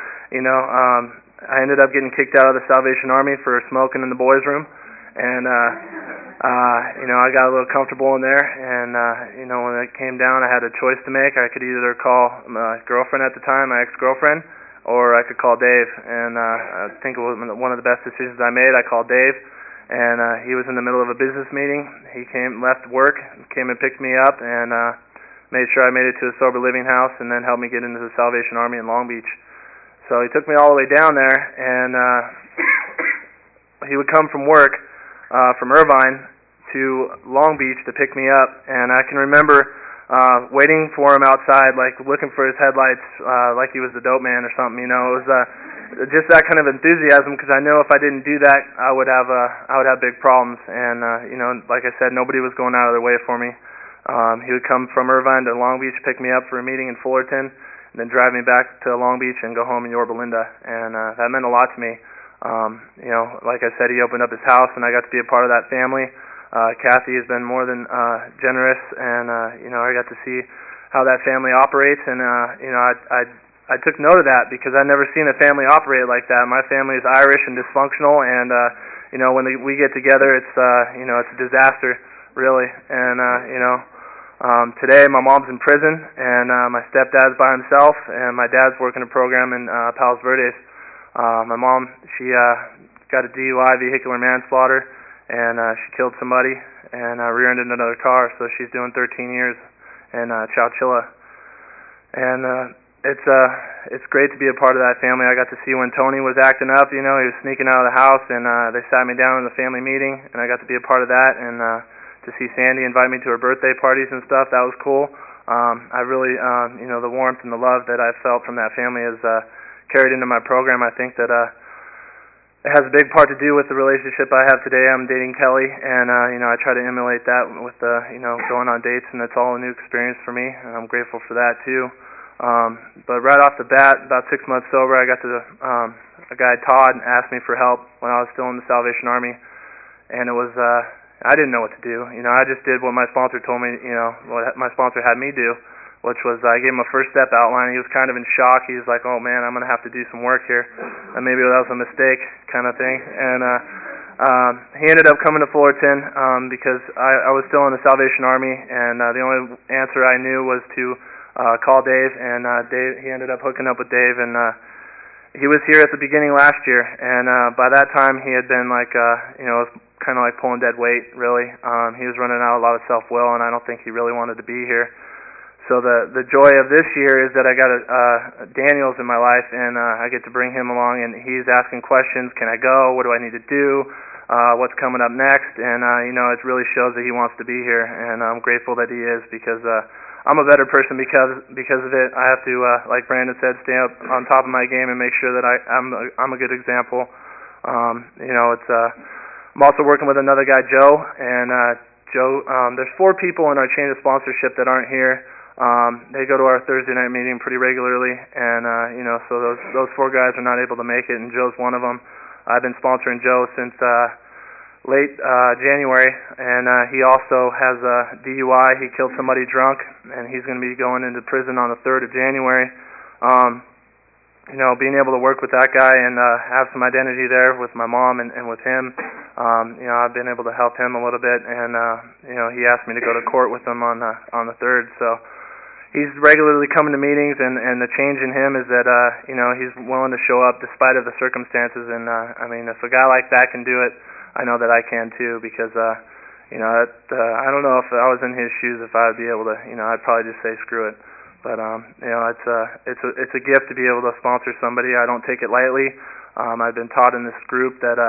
[SPEAKER 2] I ended up getting kicked out of the Salvation Army for smoking in the boys' room, and I got a little comfortable in there, and when it came down, I had a choice to make. I could either call my girlfriend at the time, my ex-girlfriend, or I could call Dave, and I think it was one of the best decisions I made. I called Dave, and he was in the middle of a business meeting. He left work, came and picked me up, and made sure I made it to a sober living house, and then helped me get into the Salvation Army in Long Beach. So he took me all the way down there, and he would come from work from Irvine to Long Beach to pick me up, and I can remember waiting for him outside, like looking for his headlights, like he was the dope man or something. It was just that kind of enthusiasm, because I know if I didn't do that, I would have big problems. And like I said, nobody was going out of their way for me. He would come from Irvine to Long Beach, pick me up for a meeting in Fullerton, and then drive me back to Long Beach and go home in Yorba Linda, and that meant a lot to me. Like I said, he opened up his house, and I got to be a part of that family. Kathy has been more than generous, and I got to see how that family operates, and I took note of that because I'd never seen a family operate like that. My family is Irish and dysfunctional, and when we get together, it's a disaster, really. And today my mom's in prison, and my stepdad's by himself, and my dad's working a program in Palos Verdes. My mom, she got a DUI, vehicular manslaughter, and she killed somebody and rear-ended another car, so she's doing 13 years in Chowchilla. And it's great to be a part of that family. I got to see when Tony was acting up, he was sneaking out of the house, and they sat me down in the family meeting, and I got to be a part of that, and to see Sandy invite me to her birthday parties and stuff, that was cool. I really, the warmth and the love that I felt from that family is carried into my program. I think that it has a big part to do with the relationship I have today. I'm dating Kelly, and I try to emulate that with going on dates, and it's all a new experience for me, and I'm grateful for that too. But right off the bat, about 6 months sober, I got to a guy, Todd, asked me for help when I was still in the Salvation Army, and it was I didn't know what to do. I just did what my sponsor told me, what my sponsor had me do, which was I gave him a first step outline. He was kind of in shock. He was like, "Oh man, I'm going to have to do some work here," and maybe that was a mistake, kind of thing. And he ended up coming to Fullerton because I was still in the Salvation Army, and the only answer I knew was to call Dave. And he ended up hooking up with Dave, and he was here at the beginning last year. And by that time, he had been like, it was kind of like pulling dead weight, really. He was running out a lot of self-will, and I don't think he really wanted to be here. So the joy of this year is that I got Daniels in my life, and I get to bring him along, and he's asking questions. Can I go? What do I need to do? What's coming up next? And it really shows that he wants to be here, and I'm grateful that he is, because I'm a better person because of it. I have to, like Brandon said, stay up on top of my game and make sure that I'm a good example. I'm also working with another guy, Joe, and Joe. There's 4 people in our chain of sponsorship that aren't here. They go to our Thursday night meeting pretty regularly, and so those 4 guys are not able to make it, and Joe's one of them. I've been sponsoring Joe since late January, and he also has a DUI. He killed somebody drunk, and he's going to be going into prison on the 3rd of January. Being able to work with that guy and have some identity there with my mom and with him, I've been able to help him a little bit, and he asked me to go to court with him on the 3rd, so he's regularly coming to meetings, and the change in him is that he's willing to show up despite of the circumstances. And if a guy like that can do it, I know that I can too, because I don't know if I was in his shoes if I would be able to. I'd probably just say screw it. But it's a gift to be able to sponsor somebody. I don't take it lightly. I've been taught in this group that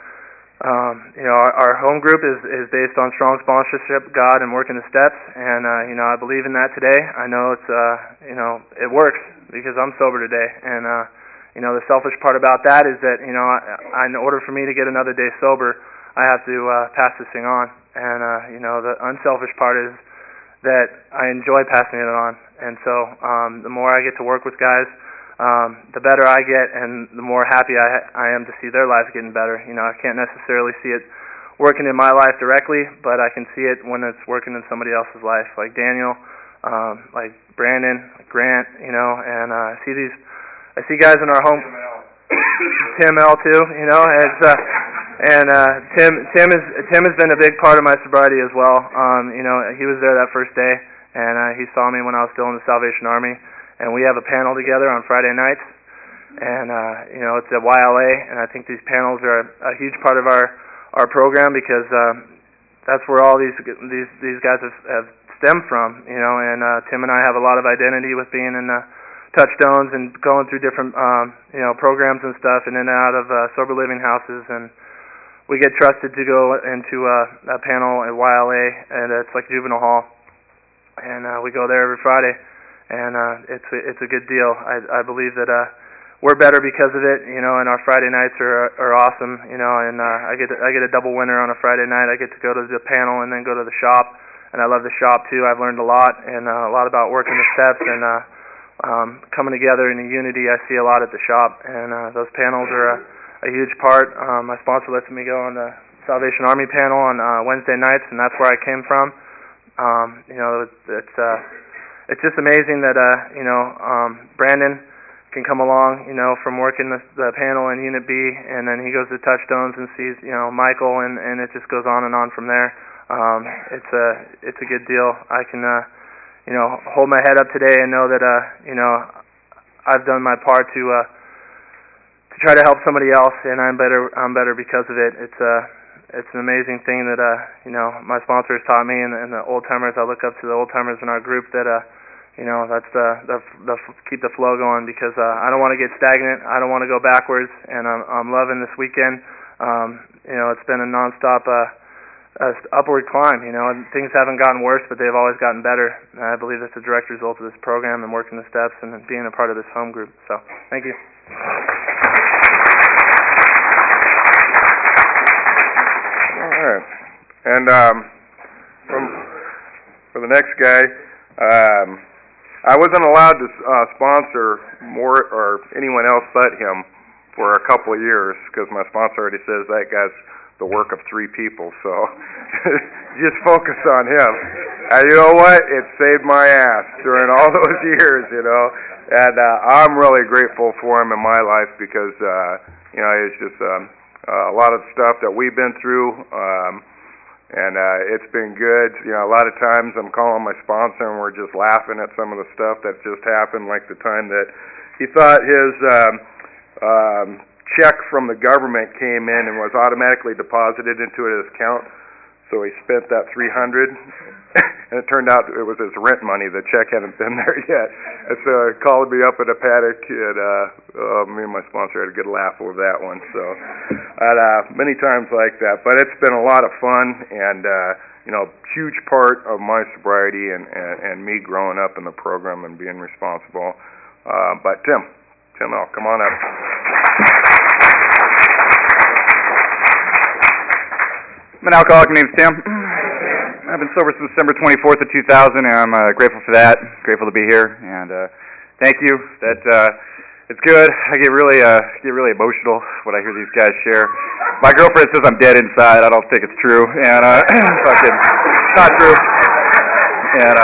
[SPEAKER 2] our home group is based on strong sponsorship, God, and working the steps, and I believe in that today. I know it's it works because I'm sober today, and the selfish part about that is that in order for me to get another day sober, I have to pass this thing on, and the unselfish part is that I enjoy passing it on, and so the more I get to work with guys, the better I get, and the more happy I am to see their lives getting better. I can't necessarily see it working in my life directly, but I can see it when it's working in somebody else's life, like Daniel, like Brandon, like Grant, and I see guys in our home. Tim L too, and Tim has been a big part of my sobriety as well. He was there that first day, and he saw me when I was still in the Salvation Army, and we have a panel together on Friday nights, and it's at YLA, and I think these panels are a huge part of our program because that's where all these guys have stemmed from, and Tim and I have a lot of identity with being in Touchstones and going through different programs and stuff, and in and out of sober living houses, and we get trusted to go into a panel at YLA, and it's like juvenile hall, and we go there every Friday, and it's a good deal. I believe that we're better because of it, and our Friday nights are awesome, and I get a double winner on a Friday night. I get to go to the panel and then go to the shop, and I love the shop too. I've learned a lot, and a lot about working the steps, and coming together in a unity. I see a lot at the shop, and those panels are a huge part. My sponsor lets me go on the Salvation Army panel on Wednesday nights, and that's where I came from. It's just amazing that Brandon can come along, from working the panel in Unit B, and then he goes to Touchstones and sees, Michael, and it just goes on and on from there. It's a good deal. I can, hold my head up today and know that, I've done my part to try to help somebody else, and I'm better because of it. It's an amazing thing that, my sponsors taught me, and the old timers. I look up to the old timers in our group that, that's the keep the flow going, because I don't want to get stagnant. I don't want to go backwards, and I'm loving this weekend. It's been a nonstop upward climb. Things haven't gotten worse, but they've always gotten better. And I believe that's a direct result of this program and working the steps and being a part of this home group. So, thank you.
[SPEAKER 1] All right, and for the next guy. I wasn't allowed to sponsor more or anyone else but him for a couple of years because my sponsor already says that guy's the work of 3 people. So just focus on him. And you know what? It saved my ass during all those years, And I'm really grateful for him in my life because, it's just a lot of stuff that we've been through. And it's been good. A lot of times I'm calling my sponsor and we're just laughing at some of the stuff that just happened, like the time that he thought his check from the government came in and was automatically deposited into his account. So he spent that $300, and it turned out it was his rent money. The check hadn't been there yet. And so he called me up in a panic, and me and my sponsor had a good laugh over that one. So many times like that. But it's been a lot of fun, and huge part of my sobriety and me growing up in the program and being responsible. But Tim L., come on up.
[SPEAKER 5] I'm an alcoholic. My name's Tim. I've been sober since December 24th of 2000, and I'm grateful for that. Grateful to be here, and thank you. It's good. I get really emotional when I hear these guys share. My girlfriend says I'm dead inside. I don't think it's true, and fucking not true. And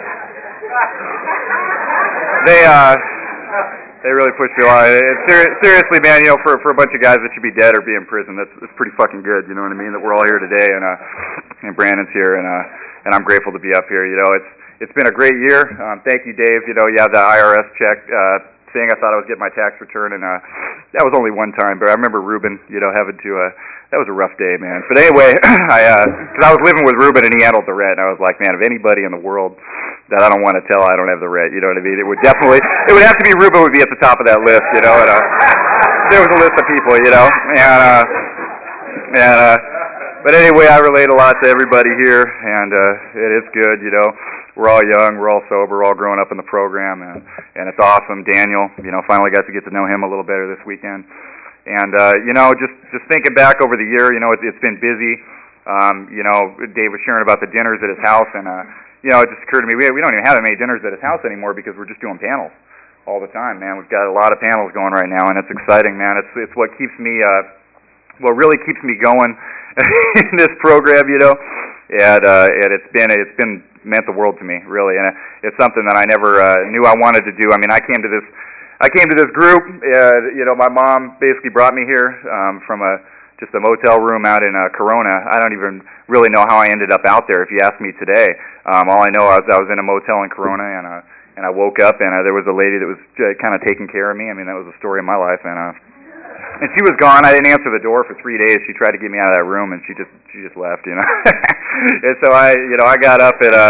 [SPEAKER 5] they really push me along. Seriously, man, for a bunch of guys that should be dead or be in prison, that's pretty fucking good. You know what I mean? That we're all here today, and Brandon's here, and I'm grateful to be up here. It's been a great year. Thank you, Dave. You have the IRS check thing. I thought I was getting my tax return, and that was only one time. But I remember Ruben, having to. That was a rough day, man. But anyway, because I was living with Ruben and he handled the rent, and I was like, man, of anybody in the world that I don't want to tell I don't have the rent, you know what I mean? It would have to be Ruben would be at the top of that list, and there was a list of people, but anyway, I relate a lot to everybody here, and it is good, We're all young, we're all sober, we're all growing up in the program, and it's awesome. Daniel, finally got to get to know him a little better this weekend. And, just thinking back over the year, it's been busy. Dave was sharing about the dinners at his house, and, it just occurred to me, we don't even have that many dinners at his house anymore because we're just doing panels all the time, man. We've got a lot of panels going right now, and it's exciting, man. It's what keeps me, what really keeps me going in this program, you know, and it's been meant the world to me, really, and it's something that I never knew I wanted to do. I mean, I came to this group. You know, my mom basically brought me here from just a motel room out in Corona. I don't even really know how I ended up out there. If you ask me today, all I know is I was in a motel in Corona, and I woke up, and there was a lady that was kind of taking care of me. I mean, that was the story of my life, and she was gone. I didn't answer the door for 3 days. She tried to get me out of that room, and she just left, you know. And so I got up and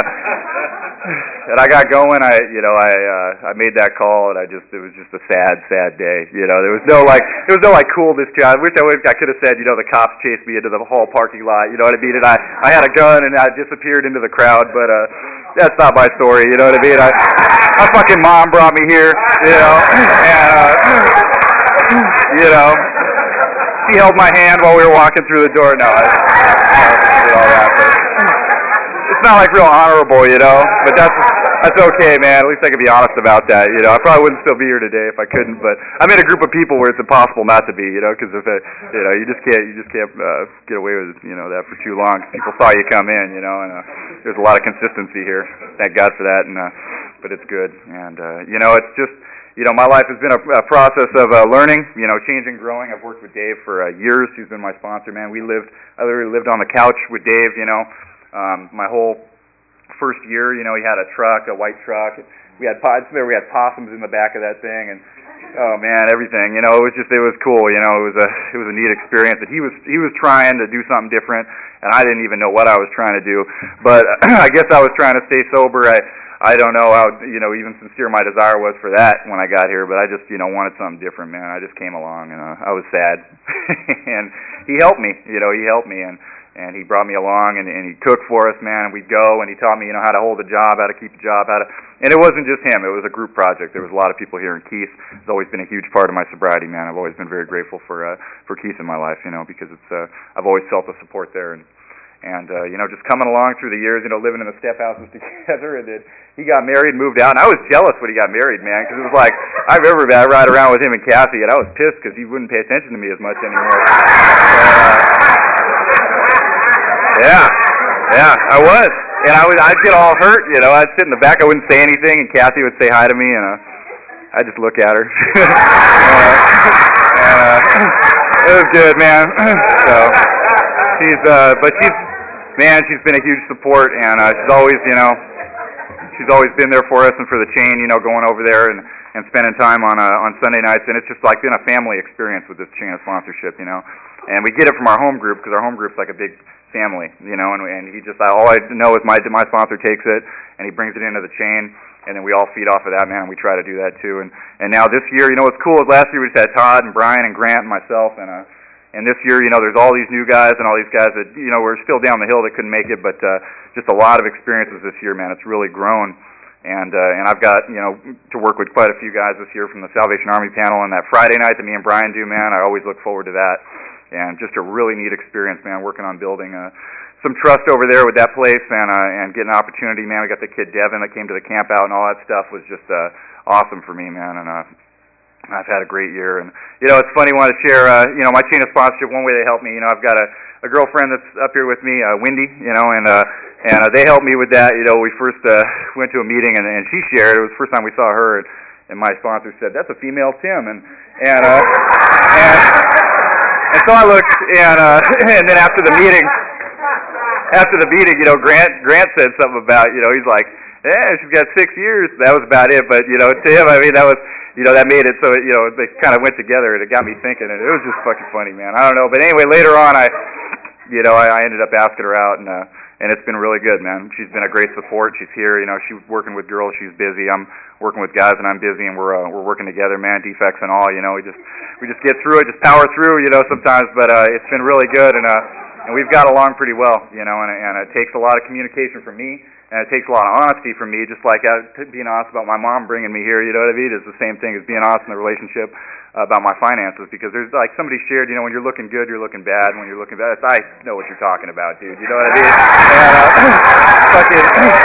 [SPEAKER 5] I got going. I made that call, and it was just a sad day. You know, there was no coolness to it. I wish I could have said, you know, the cops chased me into the hall parking lot. You know what I mean? And I had a gun and I disappeared into the crowd, but that's not my story. You know what I mean? My fucking mom brought me here. You know, and you know, she held my hand while we were walking through the door. No, I did all that, but it's not like real honorable, you know. But that's okay, man. At least I can be honest about that. You know, I probably wouldn't still be here today if I couldn't. But I'm in a group of people where it's impossible not to be, you know, because if you know, you just can't get away with that for too long. People saw you come in, you know, and there's a lot of consistency here. Thank God for that. And but it's good, and you know, it's just. You know, my life has been a process of learning, you know, changing, growing. I've worked with Dave for years. He's been my sponsor, man. I literally lived on the couch with Dave, you know, my whole first year. You know, he had a truck, a white truck. We had possums in the back of that thing, and oh man, everything. You know, it was cool. You know, it was a neat experience. That he was trying to do something different, and I didn't even know what I was trying to do. But I guess I was trying to stay sober. I don't know how, you know, even sincere my desire was for that when I got here, but I just, you know, wanted something different, man. I just came along, and I was sad. And he helped me, you know, and he brought me along, and he cooked for us, man, and we'd go, and he taught me, you know, how to hold a job, how to keep a job, and it wasn't just him, it was a group project. There was a lot of people here, and Keith has always been a huge part of my sobriety, man. I've always been very grateful for Keith in my life, you know, because I've always felt the support there, and you know, just coming along through the years, you know, living in the step houses together, and then he got married and moved out, and I was jealous when he got married, man, because it was like, I remember I ride around with him and Kathy, and I was pissed because he wouldn't pay attention to me as much anymore. Yeah, I was, and I'd get all hurt, you know, I'd sit in the back, I wouldn't say anything, and Kathy would say hi to me, and I'd just look at her. It was good, man. So, she's been a huge support, and she's always been there for us and for the chain, you know, going over there and spending time on Sunday nights, and it's just like been a family experience with this chain of sponsorship, you know. And we get it from our home group because our home group's like a big family, you know. And he just all I know is my sponsor takes it and he brings it into the chain, and then we all feed off of that, man. And we try to do that too. And now this year, you know, what's cool is last year we just had Todd and Brian and Grant and myself, and this year, you know, there's all these new guys and all these guys that, you know, were still down the hill that couldn't make it, but just a lot of experiences this year, man. It's really grown. And I've got, you know, to work with quite a few guys this year from the Salvation Army panel, and that Friday night that me and Brian do, man, I always look forward to that. And just a really neat experience, man, working on building some trust over there with that place, and getting an opportunity, man. We got the kid Devin that came to the camp out, and all that stuff was just awesome for me, man. And I've had a great year, and you know, it's funny. I want to share, you know, my chain of sponsorship. One way they help me, you know, I've got a girlfriend that's up here with me, Wendy, you know, and they helped me with that. You know, we first went to a meeting, and she shared. It was the first time we saw her, and my sponsor said, "That's a female Tim," and so I looked, and then after the meeting, you know, Grant said something about, you know, he's like, "Yeah, she's got 6 years." That was about it, but you know, to him, I mean, that was. You know, that made it so, you know, they kind of went together, and it got me thinking, and it was just fucking funny, man. I don't know, but anyway, later on, I ended up asking her out, and it's been really good, man. She's been a great support. She's here, you know, she's working with girls, she's busy. I'm working with guys, and I'm busy, and we're working together, man, defects and all, you know. We just get through it, just power through, you know, sometimes, but it's been really good, and we've got along pretty well, you know, and it takes a lot of communication from me. And it takes a lot of honesty from me, just like being honest about my mom bringing me here, you know what I mean? It's the same thing as being honest in the relationship about my finances, because there's, like somebody shared, you know, when you're looking good, you're looking bad. When you're looking bad, I know what you're talking about, dude. You know what I mean? Fucking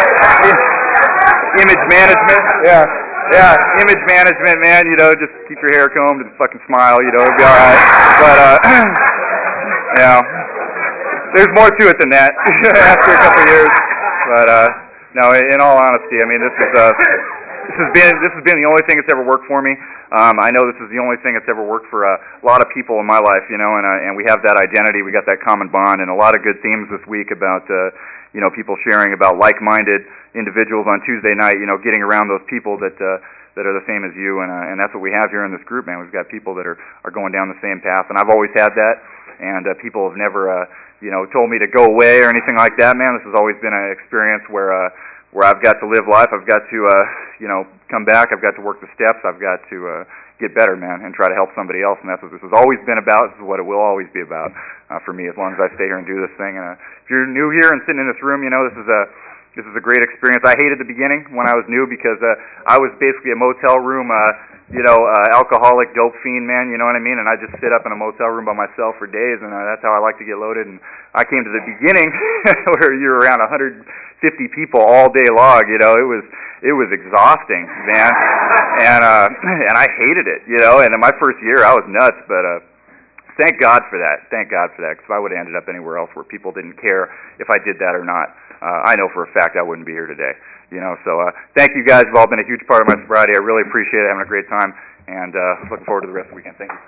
[SPEAKER 5] image management. Yeah, image management, man. You know, just keep your hair combed and fucking smile, you know, it'll be all right. But, you know, there's more to it than that after a couple of years. But no, in all honesty, I mean, this has been the only thing that's ever worked for me. I know this is the only thing that's ever worked for a lot of people in my life, you know, and we have that identity, we got that common bond, and a lot of good themes this week about you know, people sharing about like-minded individuals on Tuesday night, you know, getting around those people that are the same as you, and that's what we have here in this group, man. We've got people that are going down the same path, and I've always had that, and people have never, you know, told me to go away or anything like that, man. This has always been an experience where I've got to live life, I've got to, you know, come back, I've got to work the steps, I've got to get better, man, and try to help somebody else, and that's what this has always been about. This is what it will always be about for me, as long as I stay here and do this thing. And if you're new here and sitting in this room, you know, this is a great experience. I hated the beginning when I was new because I was basically a motel room, you know, alcoholic, dope fiend, man, you know what I mean? And I just sit up in a motel room by myself for days, and that's how I like to get loaded. And I came to the beginning where you're around 150 people all day long, you know, it was exhausting, man. And I hated it, you know, and in my first year I was nuts, but thank God for that. Thank God for that, because if I would have ended up anywhere else where people didn't care if I did that or not, I know for a fact I wouldn't be here today. You know, so thank you guys. You've all been a huge part of my sobriety. I really appreciate it. Having a great time, and looking forward to the rest of the weekend. Thank you.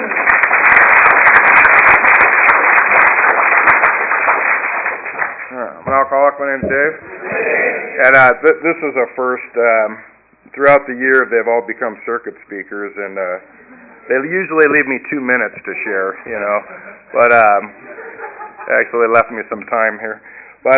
[SPEAKER 1] I'm an alcoholic. My name's Dave, and this is a first. Throughout the year, they've all become circuit speakers, and they usually leave me 2 minutes to share, you know, but actually they left me some time here. But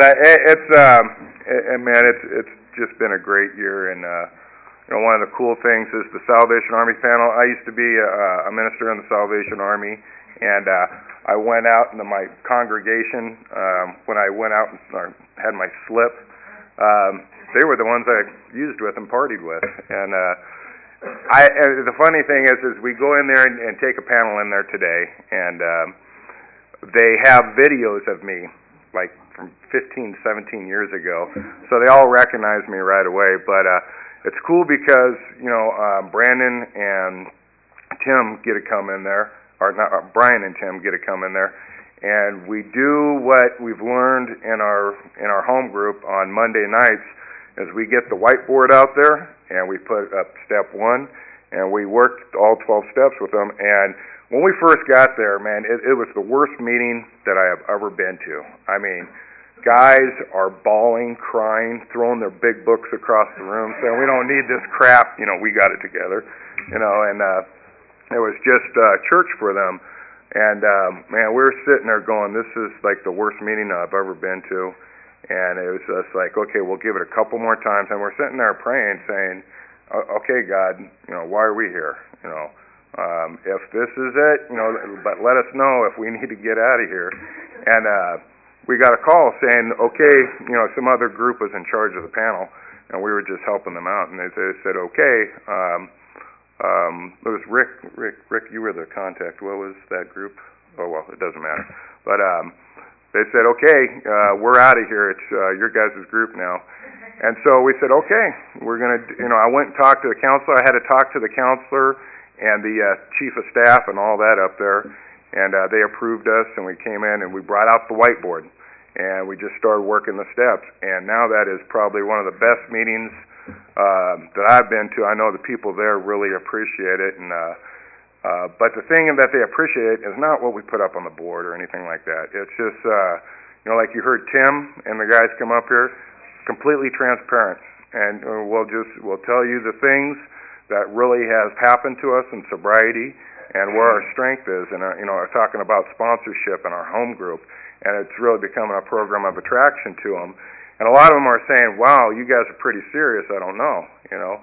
[SPEAKER 1] man, it's just been a great year, and you know, one of the cool things is the Salvation Army panel. I used to be a minister in the Salvation Army, and I went out into my congregation when I went out and had my slip. They were the ones I used with and partied with, and the funny thing is we go in there and take a panel in there today, and they have videos of me, like from 15, 17 years ago, so they all recognize me right away. But it's cool because, you know, Brandon and Tim get to come in there, or not, Brian and Tim get to come in there, and we do what we've learned in our home group on Monday nights, is we get the whiteboard out there and we put up step 1, and we worked all 12 steps with them. And when we first got there, man, it was the worst meeting that I have ever been to. I mean, guys are bawling, crying, throwing their big books across the room, saying, "We don't need this crap, you know, we got it together," you know. And it was just church for them. And man, we were sitting there going, "This is like the worst meeting I've ever been to." And it was just like, okay, we'll give it a couple more times. And we're sitting there praying, saying, "Okay, God, you know, why are we here? You know, if this is it, you know, but let us know if we need to get out of here." And we got a call saying, okay, you know, some other group was in charge of the panel, and we were just helping them out. And they said, okay, it was Rick, you were the contact. What was that group? Oh, well, it doesn't matter. But they said, okay, we're out of here. It's your guys' group now. And so we said, okay, we're going to, you know, I went and talked to the counselor. I had to talk to the counselor and the chief of staff and all that up there. And they approved us, and we came in and we brought out the whiteboard. And we just started working the steps. And now that is probably one of the best meetings that I've been to. I know the people there really appreciate it. And but the thing that they appreciate is not what we put up on the board or anything like that. It's just, you know, like you heard Tim and the guys come up here, completely transparent. And we'll tell you the things that really has happened to us in sobriety and where our strength is. And, you know, we're talking about sponsorship in our home group. And it's really becoming a program of attraction to them. And a lot of them are saying, wow, you guys are pretty serious. I don't know, you know.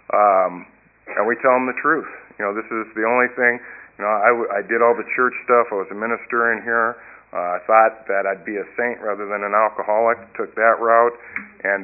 [SPEAKER 1] And we tell them the truth. You know, this is the only thing, you know, I did all the church stuff. I was a minister in here. I thought that I'd be a saint rather than an alcoholic. Took that route and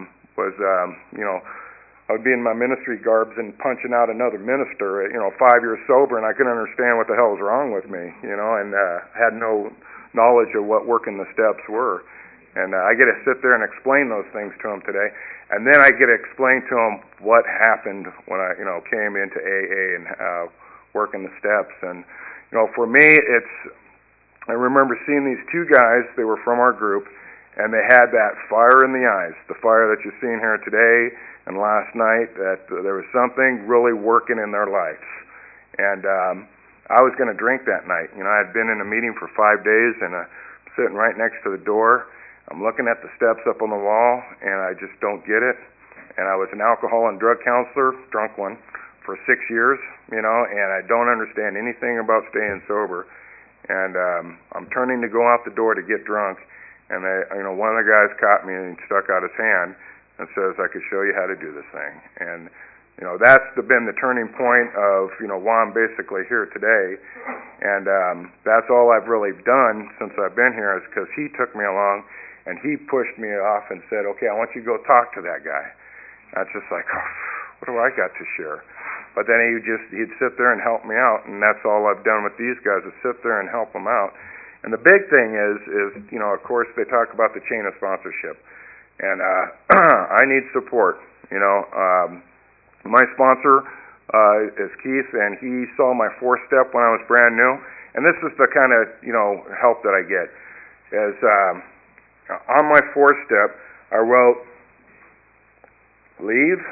[SPEAKER 1] you know, I would be in my ministry garbs and punching out another minister, you know, 5 years sober, and I couldn't understand what the hell was wrong with me, you know, and had no knowledge of what working the steps were. And I get to sit there and explain those things to them today. And then I get to explain to them what happened when I, you know, came into AA and working the steps. And, you know, for me, it's I remember seeing these two guys, they were from our group, and they had that fire in the eyes, the fire that you're seeing here today and last night, that there was something really working in their lives. And I was going to drink that night. You know, I had been in a meeting for 5 days, and sitting right next to the door. I'm looking at the steps up on the wall, and I just don't get it. And I was an alcohol and drug counselor, drunk one, for 6 years, you know, and I don't understand anything about staying sober. And I'm turning to go out the door to get drunk, and one of the guys caught me and stuck out his hand and says, "I could show you how to do this thing." And you know, that's been the turning point of, you know, why I'm basically here today. And that's all I've really done since I've been here, is because he took me along and he pushed me off and said, "Okay, I want you to go talk to that guy." That's just like, oh, what do I got to share? But then he'd sit there and help me out, and that's all I've done with these guys, is sit there and help them out. And the big thing is, you know, of course, they talk about the chain of sponsorship. And I need support, you know. My sponsor is Keith, and he saw my 4-step when I was brand new. And this is the kind of, you know, help that I get. Is on my 4-step, I wrote leave,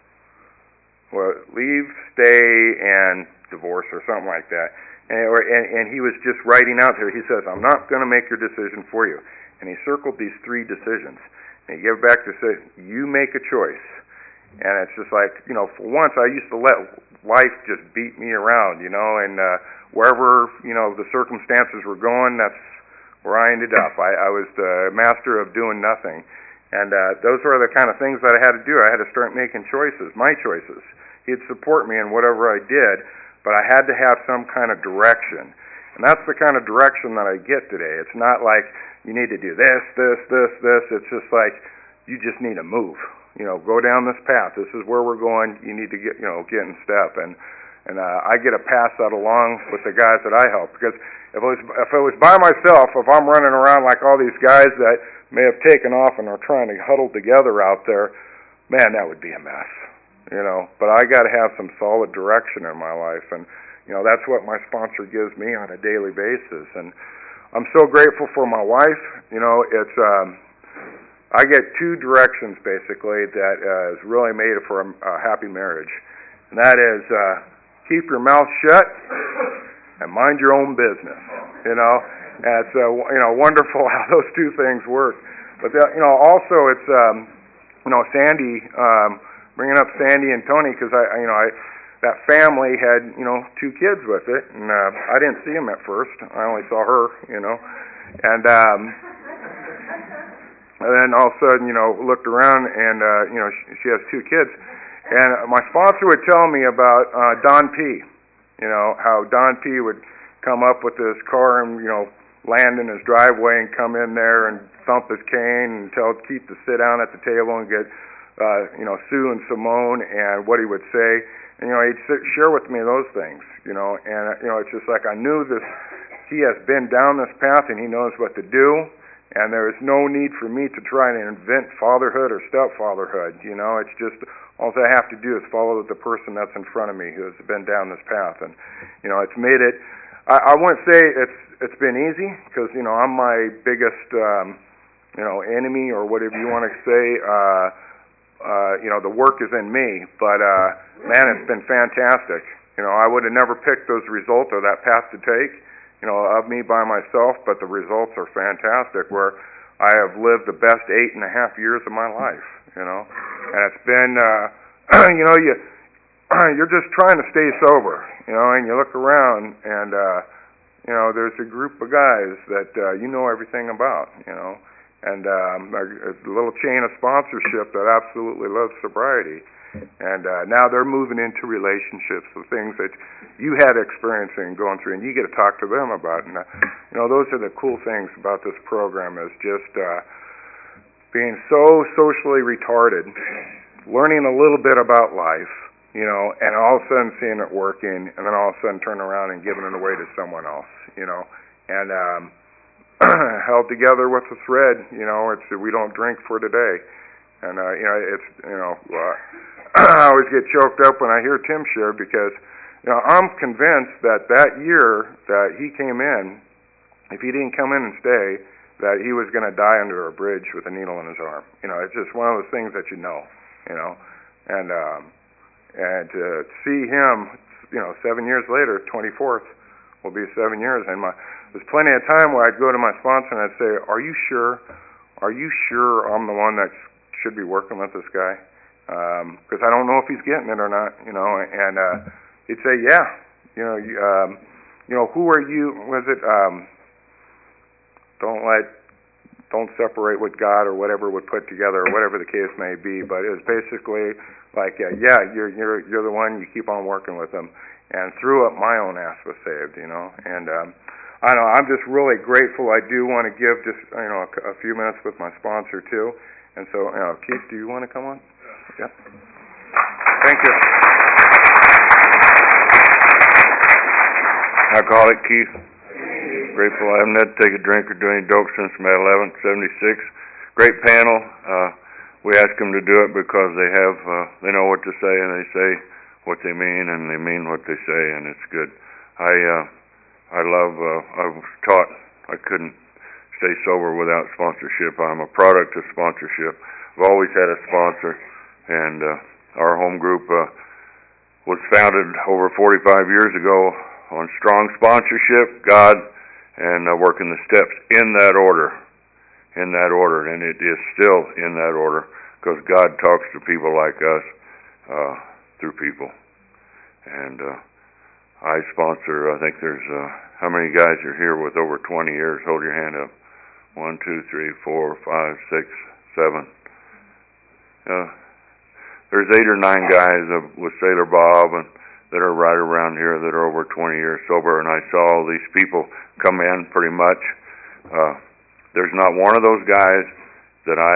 [SPEAKER 1] stay, and divorce, or something like that. And he was just writing out there. He says, "I'm not going to make your decision for you." And he circled these 3 decisions. And he gave it back to say, "You make a choice." And it's just like, you know, for once I used to let life just beat me around, you know, and wherever, you know, the circumstances were going, that's where I ended up. I was the master of doing nothing. And those were the kind of things that I had to do. I had to start making choices, my choices. He'd support me in whatever I did, but I had to have some kind of direction. And that's the kind of direction that I get today. It's not like you need to do this. It's just like you just need to move. You know, go down this path. This is where we're going. You need to get in step. And I get to pass that along with the guys that I help. Because if it was by myself, if I'm running around like all these guys that may have taken off and are trying to huddle together out there, man, that would be a mess. You know, but I got to have some solid direction in my life, and you know, that's what my sponsor gives me on a daily basis. And I'm so grateful for my wife. You know, it's I get 2 directions basically that has really made it for a happy marriage, and that is keep your mouth shut and mind your own business. You know, and it's you know, wonderful how those 2 things work. But you know, also it's you know, Sandy, bringing up Sandy and Tony, because that family had, you know, 2 kids with it, and I didn't see them at first. I only saw her, you know, and then all of a sudden, you know, looked around, and you know, she has 2 kids, and my sponsor would tell me about Don P. You know, how Don P. would come up with his car and, you know, land in his driveway and come in there and thump his cane and tell Keith to sit down at the table and get you know, Sue and Simone, and what he would say. And, you know, he'd share with me those things, you know, and, you know, it's just like I knew this, he has been down this path and he knows what to do, and there is no need for me to try to invent fatherhood or stepfatherhood, you know. It's just, all I have to do is follow the person that's in front of me who has been down this path. And, you know, it's made it, I wouldn't say it's been easy, because, you know, I'm my biggest, you know, enemy, or whatever you want to say. You know, the work is in me, but man, it's been fantastic. You know, I would have never picked those results or that path to take, you know, of me by myself, but the results are fantastic, where I have lived the best 8.5 years of my life, you know. And it's been, you know, you're just trying to stay sober, you know, and you look around, and, you know, there's a group of guys that you know everything about, you know. And a little chain of sponsorship that absolutely loves sobriety. And now they're moving into relationships, the things that you had experience in going through, and you get to talk to them about. And, you know, those are the cool things about this program, is just being so socially retarded, learning a little bit about life, you know, and all of a sudden seeing it working, and then all of a sudden turning around and giving it away to someone else, you know. And held together with a thread, you know. It's we don't drink for today, and you know, it's, you know, I always get choked up when I hear Tim share, because, you know, I'm convinced that year that he came in, if he didn't come in and stay, that he was going to die under a bridge with a needle in his arm. You know, it's just one of those things that you know. And to see him, 7 years later, 24th will be 7 years, and there's plenty of time where I'd go to my sponsor and I'd say, "Are you sure I'm the one that should be working with this guy? Because I don't know if he's getting it or not." And he'd say, "Yeah, who are you? Was it don't separate what God or whatever would put together, or whatever the case may be." But it was basically like, you're the one. You keep on working with him, and through it, my own ass was saved. And I know I'm just really grateful. I do want to give just a few minutes with my sponsor too. And so, Keith, do you want to come on? Yeah. Thank you.
[SPEAKER 6] Alcoholic Keith. Grateful I haven't had to take a drink or do any dope since May 11th, 76. Great panel. We ask them to do it because they know what to say, and they say what they mean, and they mean what they say, and it's good. I was taught I couldn't stay sober without sponsorship. I'm a product of sponsorship. I've always had a sponsor, and our home group was founded over 45 years ago on strong sponsorship, God, and working the steps in that order, and it is still in that order, because God talks to people like us through people. And I sponsor, I think there's, how many guys are here with over 20 years? Hold your hand up. 1, 2, 3, 4, 5, 6, 7. There's 8 or 9 guys with Sailor Bob and that are right around here that are over 20 years sober, and I saw all these people come in pretty much. There's not one of those guys that I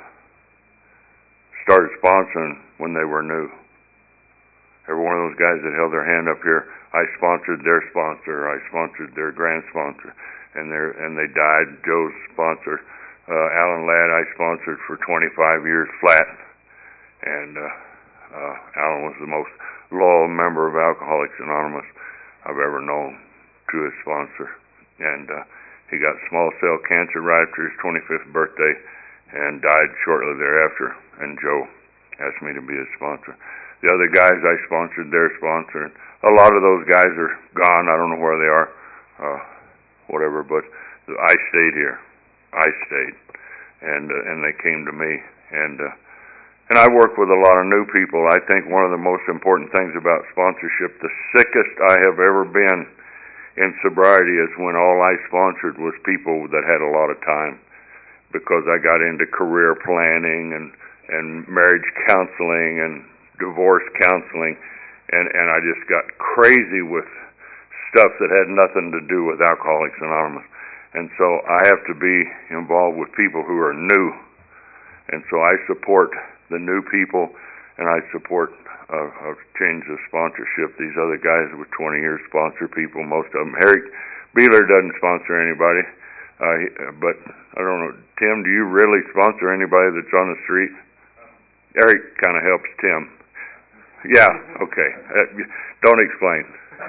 [SPEAKER 6] started sponsoring when they were new. Every one of those guys that held their hand up here, I sponsored their sponsor, I sponsored their grand sponsor, and they died. Joe's sponsor, Alan Ladd, I sponsored for 25 years flat, and Alan was the most loyal member of Alcoholics Anonymous I've ever known to his sponsor. And he got small cell cancer right after his 25th birthday and died shortly thereafter, and Joe asked me to be his sponsor. The other guys I sponsored their sponsor, and a lot of those guys are gone. I don't know where they are, whatever, but I stayed here. I stayed, and they came to me, and I work with a lot of new people. I think one of the most important things about sponsorship, the sickest I have ever been in sobriety, is when all I sponsored was people that had a lot of time, because I got into career planning and marriage counseling and divorce counseling, and I just got crazy with stuff that had nothing to do with Alcoholics Anonymous. And so I have to be involved with people who are new, and so I support the new people, and I support a change of sponsorship. These other guys with 20 years sponsor people, most of them. Eric Beeler doesn't sponsor anybody, but I don't know, Tim, do you really sponsor anybody that's on the street? Eric kind of helps Tim. Yeah, okay. Don't explain.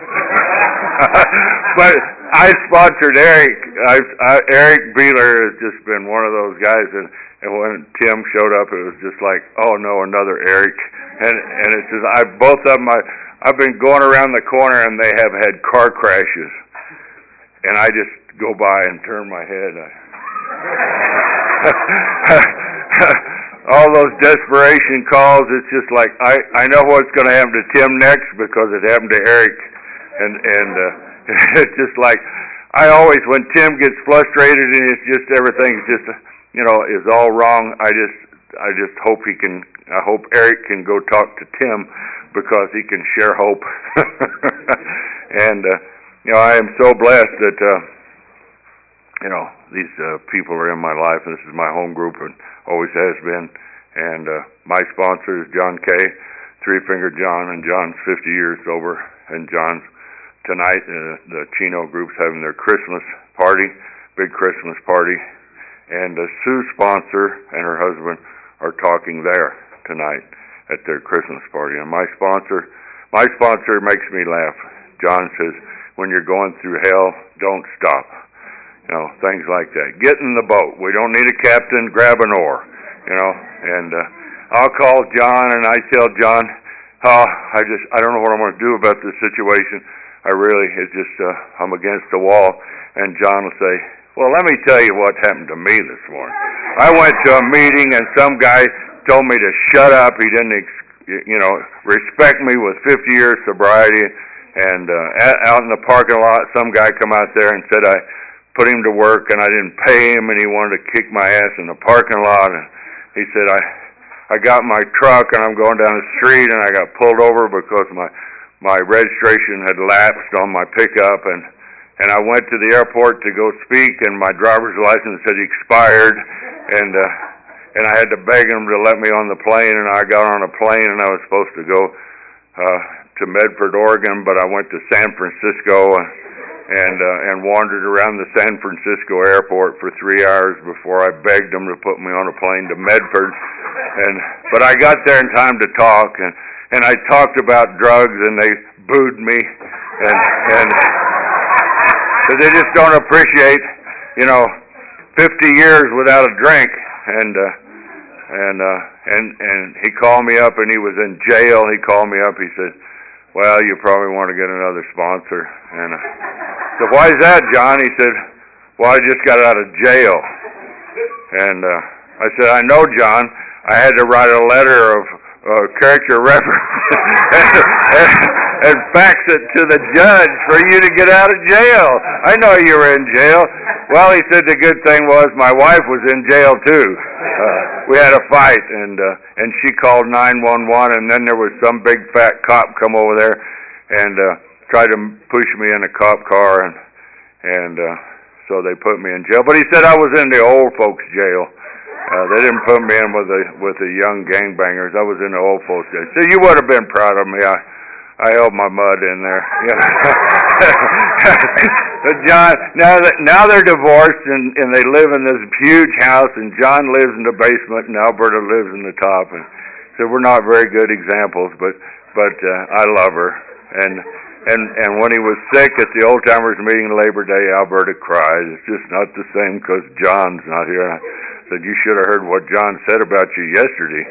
[SPEAKER 6] But I sponsored Eric. Eric Beeler has just been one of those guys, and when Tim showed up, it was just like, oh no, another Eric. And it's just, both of them, I've been going around the corner, and they have had car crashes, and I just go by and turn my head. All those desperation calls, it's just like, I know what's going to happen to Tim next because it happened to Eric. And it's just like, I always, when Tim gets frustrated and it's just, everything's just, is all wrong, I just hope I hope Eric can go talk to Tim because he can share hope. And, I am so blessed that, these people are in my life, and this is my home group and always has been. And my sponsor is John Kay, Three Finger John, and John's 50 years sober. And John's tonight, the Chino group's having their Christmas party, big Christmas party. And Sue's sponsor and her husband are talking there tonight at their Christmas party. And my sponsor makes me laugh. John says, when you're going through hell, don't stop. You know, things like that. Get in the boat. We don't need a captain. Grab an oar. You know, and I'll call John and I tell John, I don't know what I'm going to do about this situation. It's just, I'm against the wall. And John will say, well, let me tell you what happened to me this morning. I went to a meeting and some guy told me to shut up. He didn't, respect me with 50 years sobriety. And out in the parking lot, some guy come out there and said I put him to work and I didn't pay him and he wanted to kick my ass in the parking lot. And he said, I got my truck and I'm going down the street and I got pulled over because my registration had lapsed on my pickup and I went to the airport to go speak and my driver's license had expired and I had to beg him to let me on the plane and I got on a plane and I was supposed to go to Medford, Oregon, but I went to San Francisco and wandered around the San Francisco airport for 3 hours before I begged them to put me on a plane to Medford. But I got there in time to talk, and I talked about drugs, and they booed me, and but they just don't appreciate, 50 years without a drink, and he called me up, and he was in jail. He called me up. He said, well, you probably want to get another sponsor. And I said, why is that, John? He said, well, I just got out of jail. And I said, I know, John. I had to write a letter of character reference and fax it to the judge for you to get out of jail. I know you were in jail. Well, he said the good thing was my wife was in jail, too. We had a fight, and she called 911, and then there was some big fat cop come over there and tried to push me in a cop car, and so they put me in jail. But he said I was in the old folks' jail. They didn't put me in with the young gangbangers. I was in the old folks' jail. So you would have been proud of me. I held my mud in there. But John, now they're divorced and they live in this huge house, and John lives in the basement and Alberta lives in the top. And so we're not very good examples, but I love her. And when he was sick at the Old Timers meeting Labor Day, Alberta cried. It's just not the same because John's not here. I said, you should have heard what John said about you yesterday.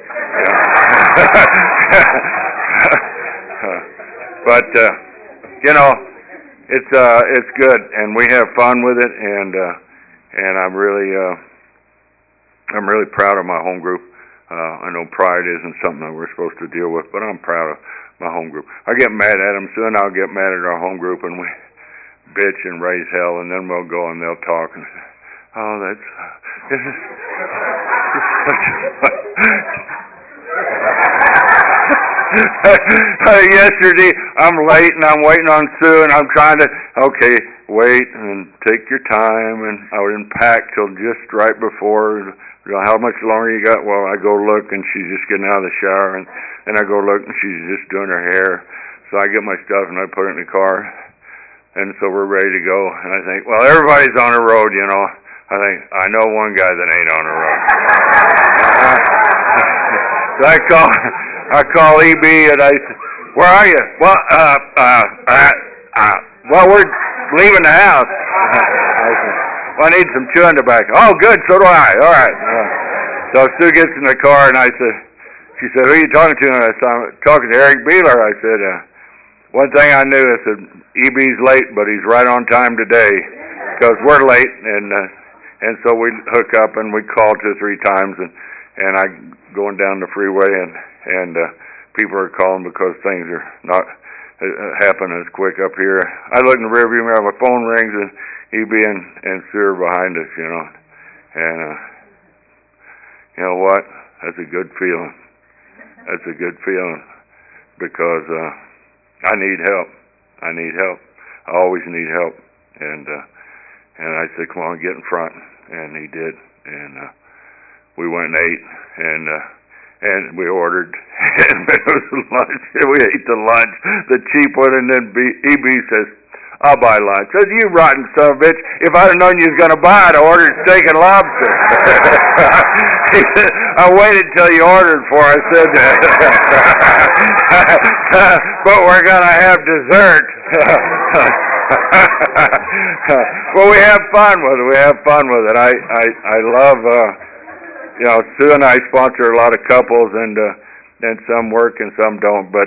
[SPEAKER 6] But it's good, and we have fun with it, and I'm really proud of my home group. I know pride isn't something that we're supposed to deal with, but I'm proud of my home group. I get mad at them, soon I'll get mad at our home group, and we bitch and raise hell, and then we'll go and they'll talk and say, oh, that's yesterday I'm late and I'm waiting on Sue and I'm trying to wait and take your time, and I didn't pack till just right before. How much longer you got? Well, I go look and she's just getting out of the shower, and I go look and she's just doing her hair. So I get my stuff and I put it in the car, and so we're ready to go. And I think, well, everybody's on the road, I think, I know one guy that ain't on the road. So I call EB and I said, where are you? Well, we're leaving the house. I said, well, I need some chewing tobacco. Oh, good, so do I. All right. So Sue gets in the car and she said, who are you talking to? And I said, I'm talking to Eric Beeler. I said, one thing I knew, I said, EB's late, but he's right on time today because we're late, and so we hook up and we call 2 or 3 times, and I going down the freeway and people are calling because things are not happening as quick up here. I look in the rearview mirror, my phone rings, and EB and Sue are behind us, and you know what? That's a good feeling. That's a good feeling because I need help. I need help. I always need help, and I said, come on, get in front, and he did, and we went and ate, and we ordered, and it was lunch, and we ate the lunch, the cheap one, and then EB says, I'll buy lunch. I said, you rotten son of a bitch, if I'd have known you was going to buy it, I ordered steak and lobster. He said, I waited till you ordered for it. I said, but we're going to have dessert. Well, we have fun with it. We have fun with it. I love, you know, Sue and I sponsor a lot of couples, and some work and some don't, but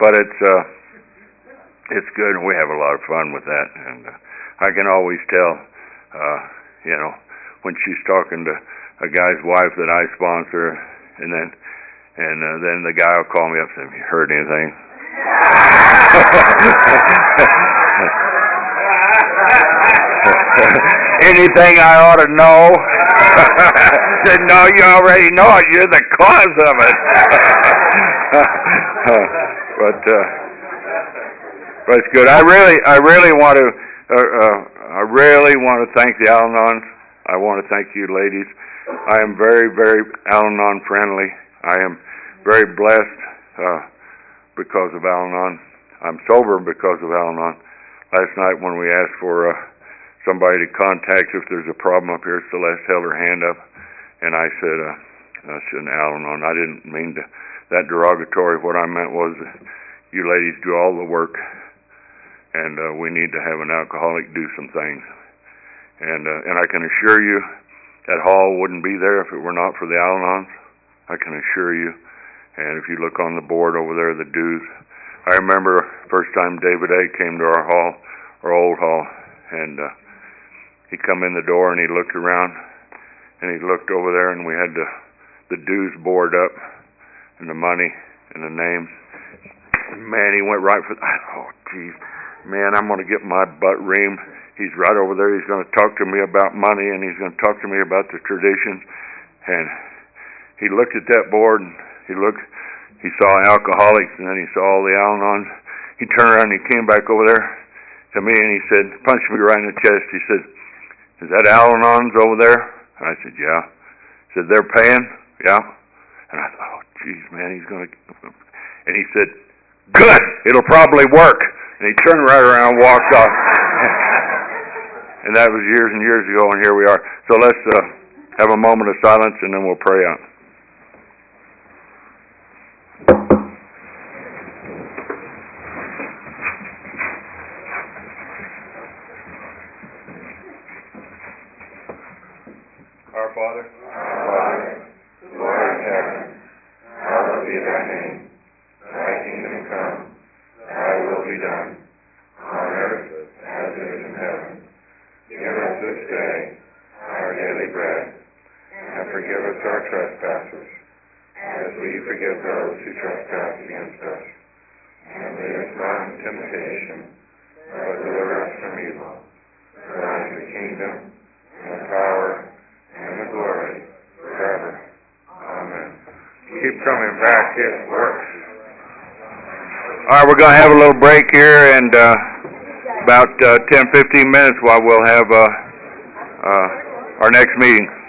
[SPEAKER 6] it's good, and we have a lot of fun with that. And I can always tell, you know, when she's talking to a guy's wife that I sponsor, and then the guy will call me up and say, "Have you heard anything?" Anything I ought to know? Said, "No, you already know it. You're the cause of it." But it's good. I really want to thank the Al-Anons. I want to thank you ladies. I am very, very Al-Anon friendly. I am very blessed because of Al-Anon. I'm sober because of Al-Anon. Last night when we asked for somebody to contact if there's a problem up here, Celeste held her hand up, and I said an Al-Anon. I didn't mean that derogatory. What I meant was you ladies do all the work, and we need to have an alcoholic do some things. And I can assure you that hall wouldn't be there if it were not for the Al-Anons. I can assure you. And if you look on the board over there, the dues. I remember first time David A. came to our hall, our old hall, and he come in the door and he looked around and he looked over there, and we had the dues board up and the money and the names. Man, he went right for oh geez, man, I'm going to get my butt reamed. He's right over there. He's going to talk to me about money, and he's going to talk to me about the traditions. And he looked at that board, and he saw alcoholics, and then he saw all the Al-Anons. He turned around and he came back over there to me, and he said, punched me right in the chest. He said, "Is that Al-Anons over there?" And I said, "Yeah." He said, "They're paying?" "Yeah." And I thought, oh geez, man, he's going to. And he said, "Good, it'll probably work." And he turned right around and walked off. And that was years and years ago, and here we are. So let's have a moment of silence, and then we'll pray out. Our Father, who art in heaven, hallowed be thy name. Thy kingdom come, thy will be done, on earth as it is in heaven. Give us this day our daily bread, and forgive us our trespasses, as we forgive those who trespass against us. And lead us not into temptation, but deliver us from evil. For thine is the kingdom, and the power, and the glory, forever. Amen. Keep coming back, it works. All right, we're going to have a little break here, and about 10-15 minutes while we'll have our next meeting.